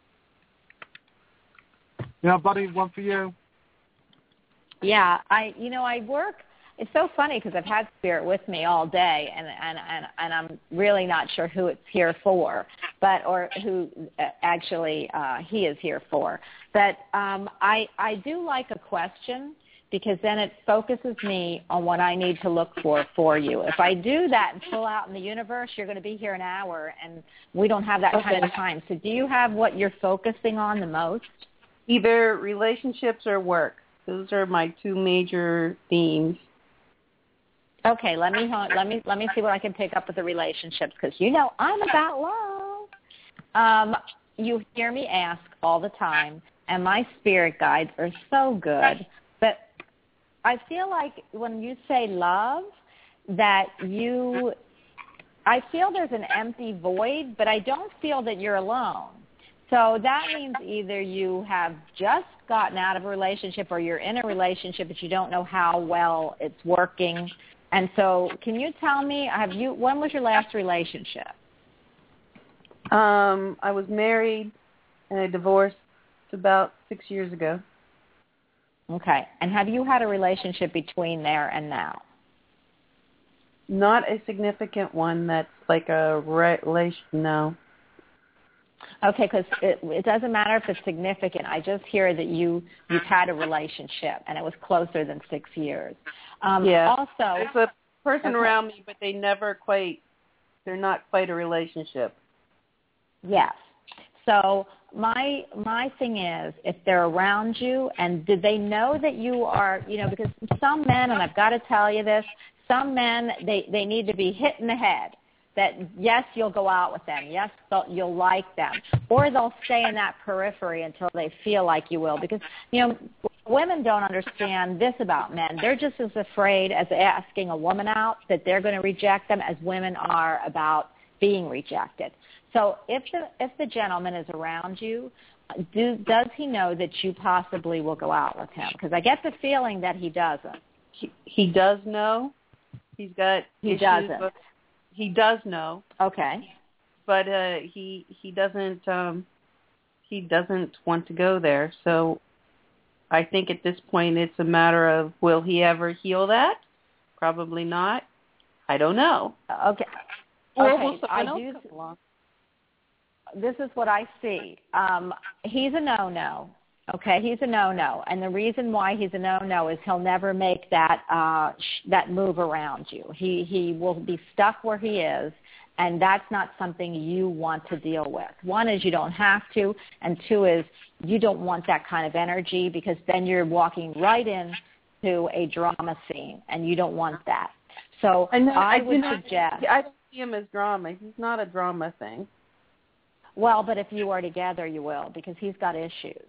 Yeah, buddy, one for you. Yeah, I, you know, I work. It's so funny because I've had Spirit with me all day, and and and, and I'm really not sure who it's here for, but or who uh, actually uh, he is here for. But um, I I do like a question, because then it focuses me on what I need to look for for you. If I do that and pull out in the universe, you're going to be here an hour, and we don't have that kind of time. So do you have what you're focusing on the most? Either relationships or work. Those are my two major themes. Okay, let me let me let me see what I can pick up with the relationships, because you know I'm about love. Um, you hear me ask all the time, and my spirit guides are so good. But I feel like when you say love, that you I feel there's an empty void, but I don't feel that you're alone. So that means either you have just gotten out of a relationship or you're in a relationship but you don't know how well it's working. And so can you tell me, have you? when was your last relationship? Um, I was married and I divorced about six years ago. Okay. And have you had a relationship between there and now? Not a significant one that's like a relation, no. Okay, because it, it doesn't matter if it's significant. I just hear that you, you've had a relationship, and it was closer than six years. Um, yeah. Also, there's a person okay. around me, but they never quite, they're not quite a relationship. Yes. So my my thing is, if they're around you, and did they know that you are, you know, because some men, and I've got to tell you this, some men, they, they need to be hit in the head. That, yes, you'll go out with them. Yes, you'll like them. Or they'll stay in that periphery until they feel like you will. Because, you know, women don't understand this about men. They're just as afraid as asking a woman out that they're going to reject them as women are about being rejected. So if the if the gentleman is around you, do, does he know that you possibly will go out with him? Because I get the feeling that he doesn't. He, he does know. He's got He issues doesn't. With, he does know. Okay. But uh, he he doesn't um, he doesn't want to go there. So I think at this point it's a matter of, will he ever heal that? Probably not. I don't know. Okay. Or Okay. will someone I else do. come along? This is what I see. Um, he's a no-no. Okay, he's a no-no, and the reason why he's a no-no is he'll never make that uh, sh- that move around you. He he will be stuck where he is, and that's not something you want to deal with. One is you don't have to, and two is you don't want that kind of energy, because then you're walking right into a drama scene, and you don't want that. So I, know, I, I would not, suggest. I don't see him as drama. He's not a drama thing. Well, but if you are together, you will, because he's got issues.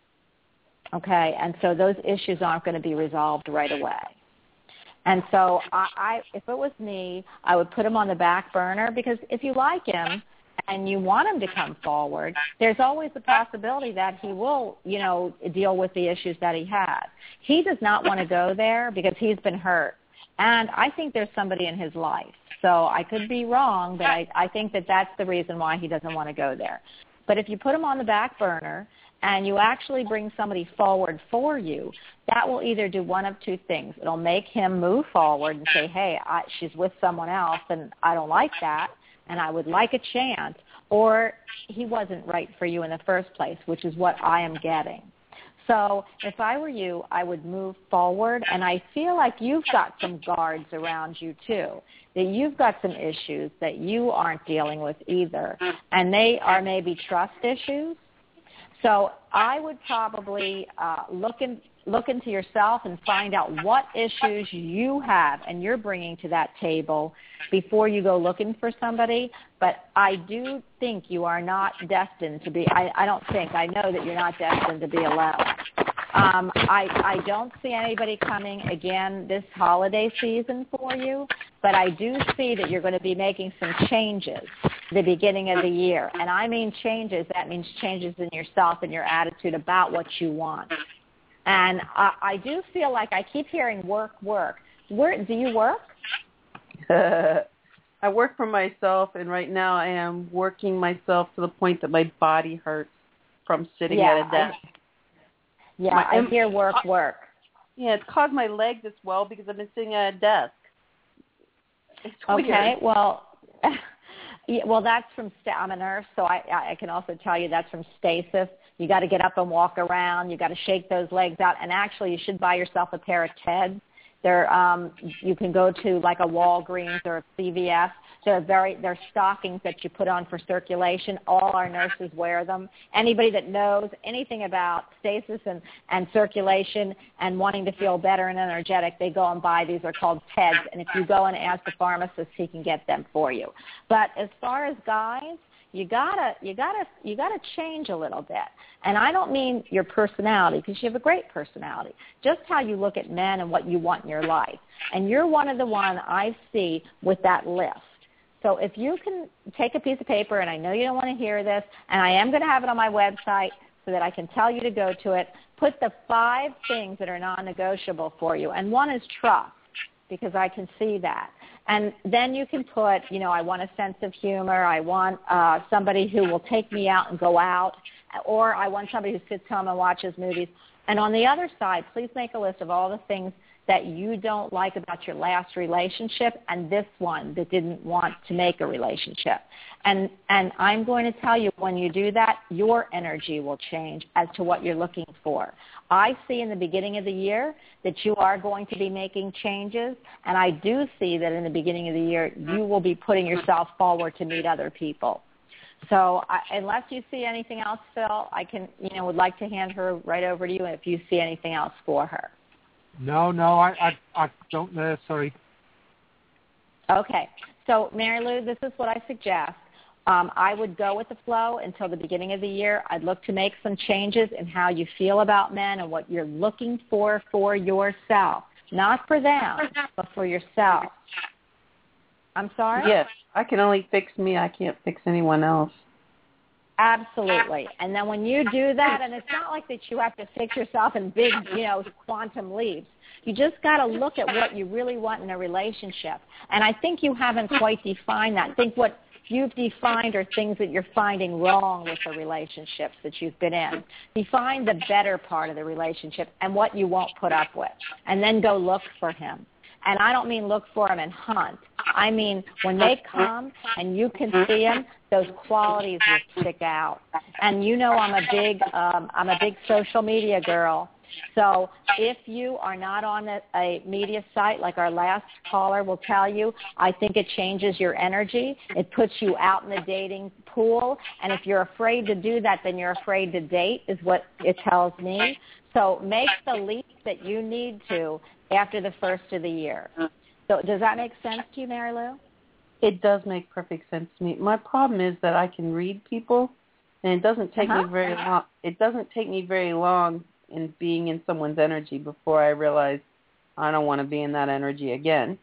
Okay, and so those issues aren't going to be resolved right away. And so I, I, if it was me, I would put him on the back burner, because if you like him and you want him to come forward, there's always the possibility that he will, you know, deal with the issues that he has. He does not want to go there because he's been hurt. And I think there's somebody in his life. So I could be wrong, but I, I think that that's the reason why he doesn't want to go there. But if you put him on the back burner and you actually bring somebody forward for you, that will either do one of two things. It'll make him move forward and say, hey, I, she's with someone else, and I don't like that, and I would like a chance. Or he wasn't right for you in the first place, which is what I am getting. So if I were you, I would move forward, and I feel like you've got some guards around you too, that you've got some issues that you aren't dealing with either, and they are maybe trust issues. So I would probably uh, look in, look into yourself and find out what issues you have and you're bringing to that table before you go looking for somebody. But I do think you are not destined to be, I, I don't think, I know that you're not destined to be alone. Um, I, I don't see anybody coming again this holiday season for you, but I do see that you're going to be making some changes the beginning of the year. And I mean changes, that means changes in yourself and your attitude about what you want. And I, I do feel like I keep hearing work, work. Where, do you work? I work for myself, and right now I am working myself to the point that my body hurts from sitting yeah, at a desk. I, yeah, my, I hear work, work. Yeah, it's caused my legs as well because I've been sitting at a desk. It's okay, weird. well, yeah, well, that's from, I'm a nurse, so I, I can also tell you that's from stasis. You got to get up and walk around. You got to shake those legs out. And actually, you should buy yourself a pair of Teds. They're, um, you can go to like a Walgreens or a C V S. They're very, they're stockings that you put on for circulation. All our nurses wear them. Anybody that knows anything about stasis and, and circulation and wanting to feel better and energetic, they go and buy these. They're called Teds. And if you go and ask the pharmacist, he can get them for you. But as far as guys, you gotta, you gotta, you gotta change a little bit. And I don't mean your personality, because you have a great personality. Just how you look at men and what you want in your life. And you're one of the one I see with that list. So if you can take a piece of paper, and I know you don't want to hear this, and I am going to have it on my website so that I can tell you to go to it, put the five things that are non-negotiable for you. And one is trust, because I can see that. And then you can put, you know, I want a sense of humor. I want uh, somebody who will take me out and go out. Or I want somebody who sits home and watches movies. And on the other side, please make a list of all the things that you don't like about your last relationship and this one that didn't want to make a relationship. And and I'm going to tell you, when you do that, your energy will change as to what you're looking for. I see in the beginning of the year that you are going to be making changes, and I do see that in the beginning of the year you will be putting yourself forward to meet other people. So I, unless you see anything else, Phil, I can, you know, would like to hand her right over to you if you see anything else for her. No, no, I, I, I don't know. Sorry. Okay. So, Mary Lou, this is what I suggest. Um, I would go with the flow until the beginning of the year. I'd look to make some changes in how you feel about men and what you're looking for for yourself. Not for them, but for yourself. I'm sorry? Yes. I can only fix me. I can't fix anyone else. Absolutely. And then when you do that, and it's not like that you have to fix yourself in big, you know, quantum leaps. You just got to look at what you really want in a relationship. And I think you haven't quite defined that. I think what you've defined are things that you're finding wrong with the relationships that you've been in. Define the better part of the relationship and what you won't put up with. And then go look for him. And I don't mean look for them and hunt. I mean when they come and you can see them, those qualities will stick out. And you know I'm a big um, I'm a big social media girl. So if you are not on a, a media site, like our last caller will tell you, I think it changes your energy. It puts you out in the dating pool. And if you're afraid to do that, then you're afraid to date, is what it tells me. So make the leap that you need to after the first of the year. So does that make sense to you, Mary Lou? It does make perfect sense to me. My problem is that I can read people, and it doesn't take uh-huh. me very long. It doesn't take me very long in being in someone's energy before I realize I don't want to be in that energy again.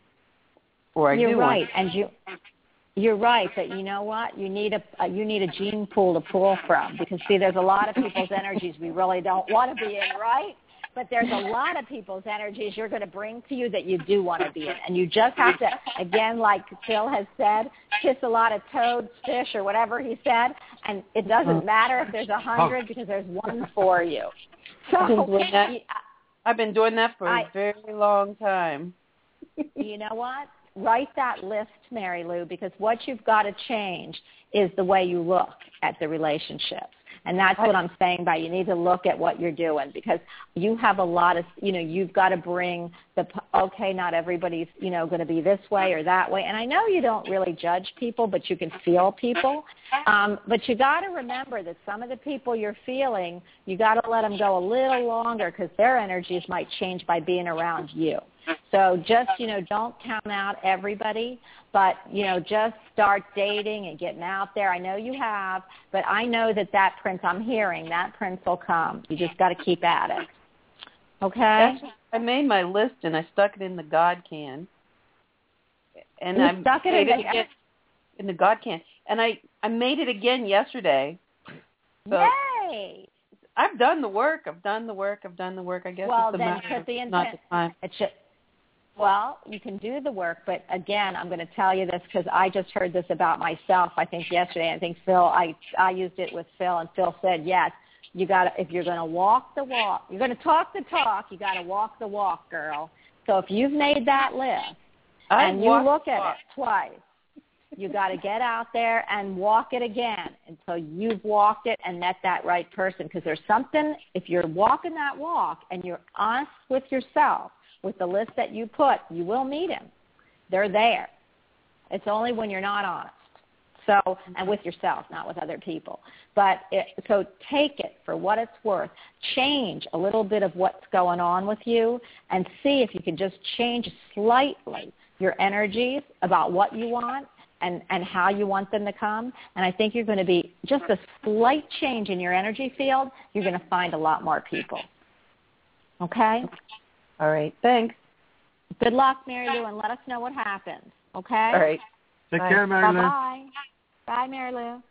Or I You're do right, want and you. You're right, but you know what? You need a, a you need a gene pool to pull from, because see, there's a lot of people's energies we really don't want to be in, right? But there's a lot of people's energies you're going to bring to you that you do want to be in. And you just have to, again, like Phil has said, kiss a lot of toads, fish, or whatever he said, and it doesn't matter if there's a hundred because there's one for you. So, I've been doing that, I've been doing that for I, a very long time. You know what? Write that list, Mary Lou, because what you've got to change is the way you look at the relationships. And that's what I'm saying by you need to look at what you're doing, because you have a lot of, you know, you've got to bring the, okay, not everybody's, you know, going to be this way or that way. And I know you don't really judge people, but you can feel people. Um, but you got to remember that some of the people you're feeling, you got to let them go a little longer, because their energies might change by being around you. So just, you know, don't count out everybody, but, you know, just start dating and getting out there. I know you have, but I know that that prince I'm hearing, that prince will come. You just got to keep at it. Okay? Actually, I made my list and I stuck it in the God can. And you I stuck it in it the, again, in the God can. And I, I made it again yesterday. So Yay! I've done the work. I've done the work. I've done the work. I guess well, it's the then matter put the of not intent. the time. It should, well, you can do the work, but again, I'm going to tell you this because I just heard this about myself, I think, yesterday. I think Phil, I, I used it with Phil, and Phil said, yes, you got to, if you're going to walk the walk, you're going to talk the talk, you got to walk the walk, girl. So if you've made that list I and you look at walk. it twice, you got to get out there and walk it again until you've walked it and met that right person, because there's something, if you're walking that walk and you're honest with yourself, with the list that you put, you will meet him. They're there. It's only when you're not honest. So, and with yourself, not with other people. But it, so take it for what it's worth. Change a little bit of what's going on with you and see if you can just change slightly your energies about what you want and, and how you want them to come. And I think you're going to be just a slight change in your energy field. You're going to find a lot more people. Okay? All right. Thanks. Good luck, Mary Lou, and let us know what happens. Okay? All right. Take Bye. care, Mary Lou. Bye-bye. Bye, Mary Lou.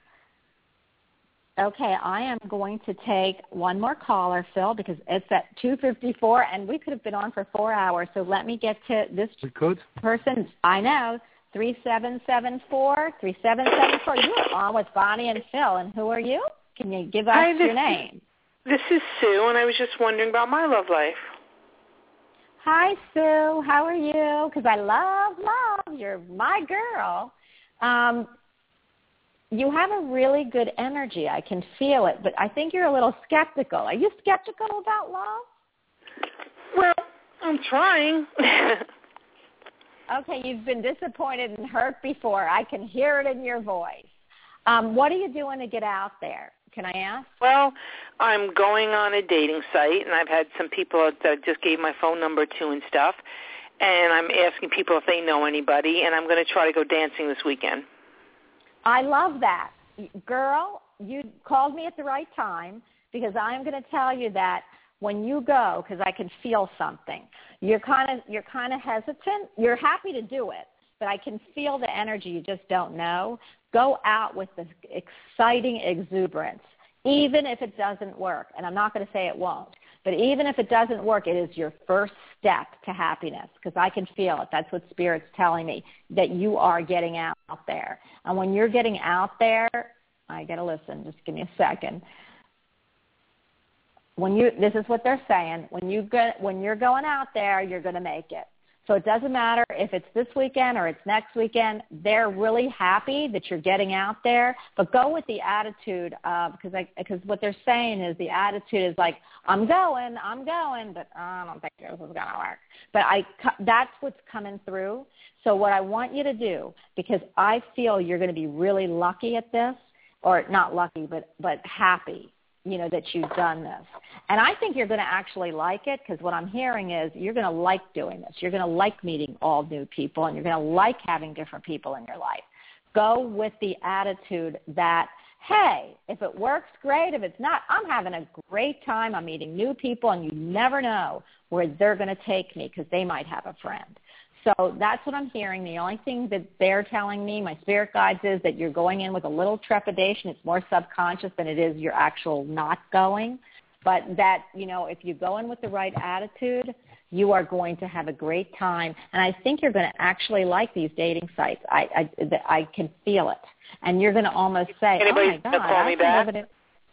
Okay, I am going to take one more caller, Phil, because it's at two fifty-four, and we could have been on for four hours. So let me get to this We could. person. I know, three seven seven four, three seven seven four. You are on with Bonnie and Phil, and who are you? Can you give us Hi, this your name? This is Sue, and I was just wondering about my love life. Hi, Sue. How are you? Because I love, love. You're my girl. Um, you have a really good energy. I can feel it, but I think you're a little skeptical. Are you skeptical about love? Well, I'm trying. Okay, you've been disappointed and hurt before. I can hear it in your voice. Um, what are you doing to get out there? Can I ask? Well, I'm going on a dating site, and I've had some people that I just gave my phone number to and stuff, and I'm asking people if they know anybody, and I'm going to try to go dancing this weekend. I love that. Girl, you called me at the right time, because I'm going to tell you that when you go, because I can feel something, you're kind of you're kind of hesitant. You're happy to do it, but I can feel the energy. You just don't know. Go out with the exciting exuberance, even if it doesn't work. And I'm not going to say it won't, but even if it doesn't work, it is your first step to happiness, because I can feel it. That's what Spirit's telling me, that you are getting out there. And when you're getting out there, I got to listen. Just give me a second. When you, this is what they're saying. When you go, when you're going out there, you're going to make it. So it doesn't matter if it's this weekend or it's next weekend. They're really happy that you're getting out there, but go with the attitude of, because I, because what they're saying is the attitude is like, I'm going, I'm going, but I don't think this is going to work. But I, that's what's coming through. So what I want you to do, because I feel you're going to be really lucky at this, or not lucky, but, but happy, you know, that you've done this. And I think you're going to actually like it, because what I'm hearing is you're going to like doing this. You're going to like meeting all new people, and you're going to like having different people in your life. Go with the attitude that, hey, if it works, great. If it's not, I'm having a great time. I'm meeting new people, and you never know where they're going to take me, because they might have a friend. So that's what I'm hearing. The only thing that they're telling me, my spirit guides, is that you're going in with a little trepidation. It's more subconscious than it is your actual not going. But that, you know, if you go in with the right attitude, you are going to have a great time. And I think you're going to actually like these dating sites. I I, I can feel it. And you're going to almost say, Anybody oh, my God. call me back? It.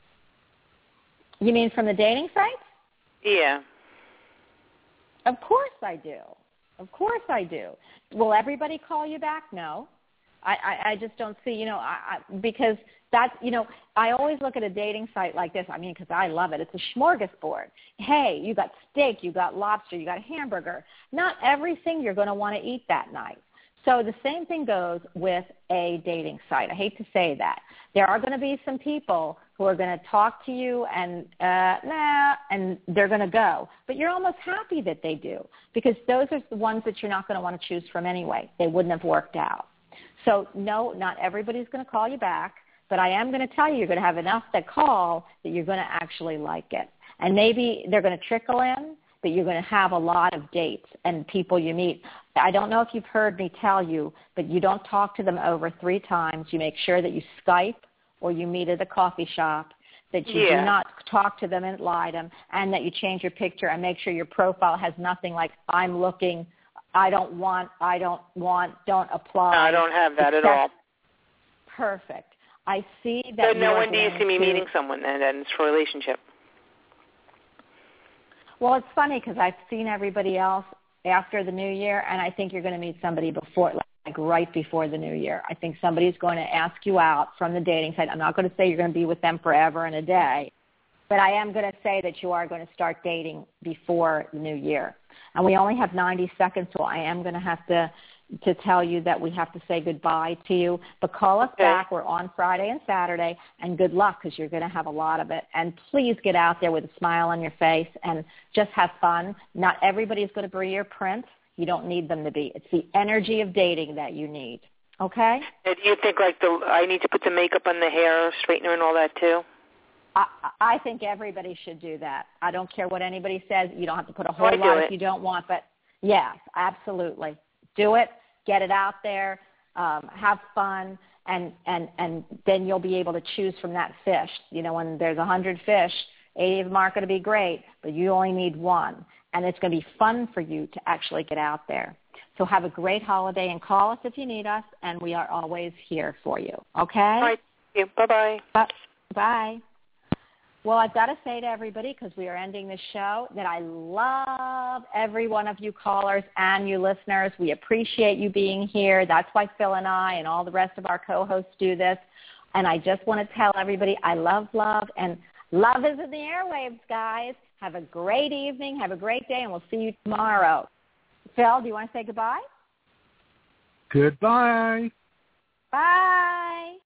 You mean from the dating sites? Yeah. Of course I do. Of course I do. Will everybody call you back? No. I, I, I just don't see, you know, I, I, because that's, you know, I always look at a dating site like this. I mean, because I love it. It's a smorgasbord. Hey, you got steak, you got lobster, you got a hamburger. Not everything you're going to want to eat that night. So the same thing goes with a dating site. I hate to say that. There are going to be some people who are going to talk to you and, uh, nah, and they're going to go. But you're almost happy that they do, because those are the ones that you're not going to want to choose from anyway. They wouldn't have worked out. So, no, not everybody's going to call you back, but I am going to tell you you're going to have enough that call that you're going to actually like it. And maybe they're going to trickle in, but you're going to have a lot of dates and people you meet. I don't know if you've heard me tell you, but you don't talk to them over three times. You make sure that you Skype or you meet at a coffee shop, that you yeah. do not talk to them and lie to them, and that you change your picture and make sure your profile has nothing like, I'm looking, I don't want, I don't want, don't apply. No, I don't have that at all. Perfect. I see that. So no one do you see me to, meeting someone, and then it's for a relationship? Well, it's funny because I've seen everybody else after the new year, and I think you're going to meet somebody before, like right before the new year. I think somebody's going to ask you out from the dating site. I'm not going to say you're going to be with them forever and a day, but I am going to say that you are going to start dating before the new year. And we only have ninety seconds, so I am going to have to to tell you that we have to say goodbye to you. But call us okay. back. We're on Friday and Saturday, and good luck, because you're going to have a lot of it. And please get out there with a smile on your face and just have fun. Not everybody's going to be your prince. You don't need them to be. It's the energy of dating that you need. Okay? And do you think like the I need to put the makeup on the hair, straightener and all that too? I, I think everybody should do that. I don't care what anybody says. You don't have to put a whole I lot do if you don't want, but yes, absolutely. Do it. Get it out there. um, have fun, and, and, and then you'll be able to choose from that fish. You know, when there's one hundred fish, eighty of them aren't going to be great, but you only need one. And it's going to be fun for you to actually get out there. So have a great holiday, and call us if you need us, and we are always here for you. Okay? All right. Thank you. Bye-bye. Bye. Well, I've got to say to everybody, because we are ending the show, that I love every one of you callers and you listeners. We appreciate you being here. That's why Phil and I and all the rest of our co-hosts do this. And I just want to tell everybody I love love, and love is in the airwaves, guys. Have a great evening. Have a great day, and we'll see you tomorrow. Phil, do you want to say goodbye? Goodbye. Bye.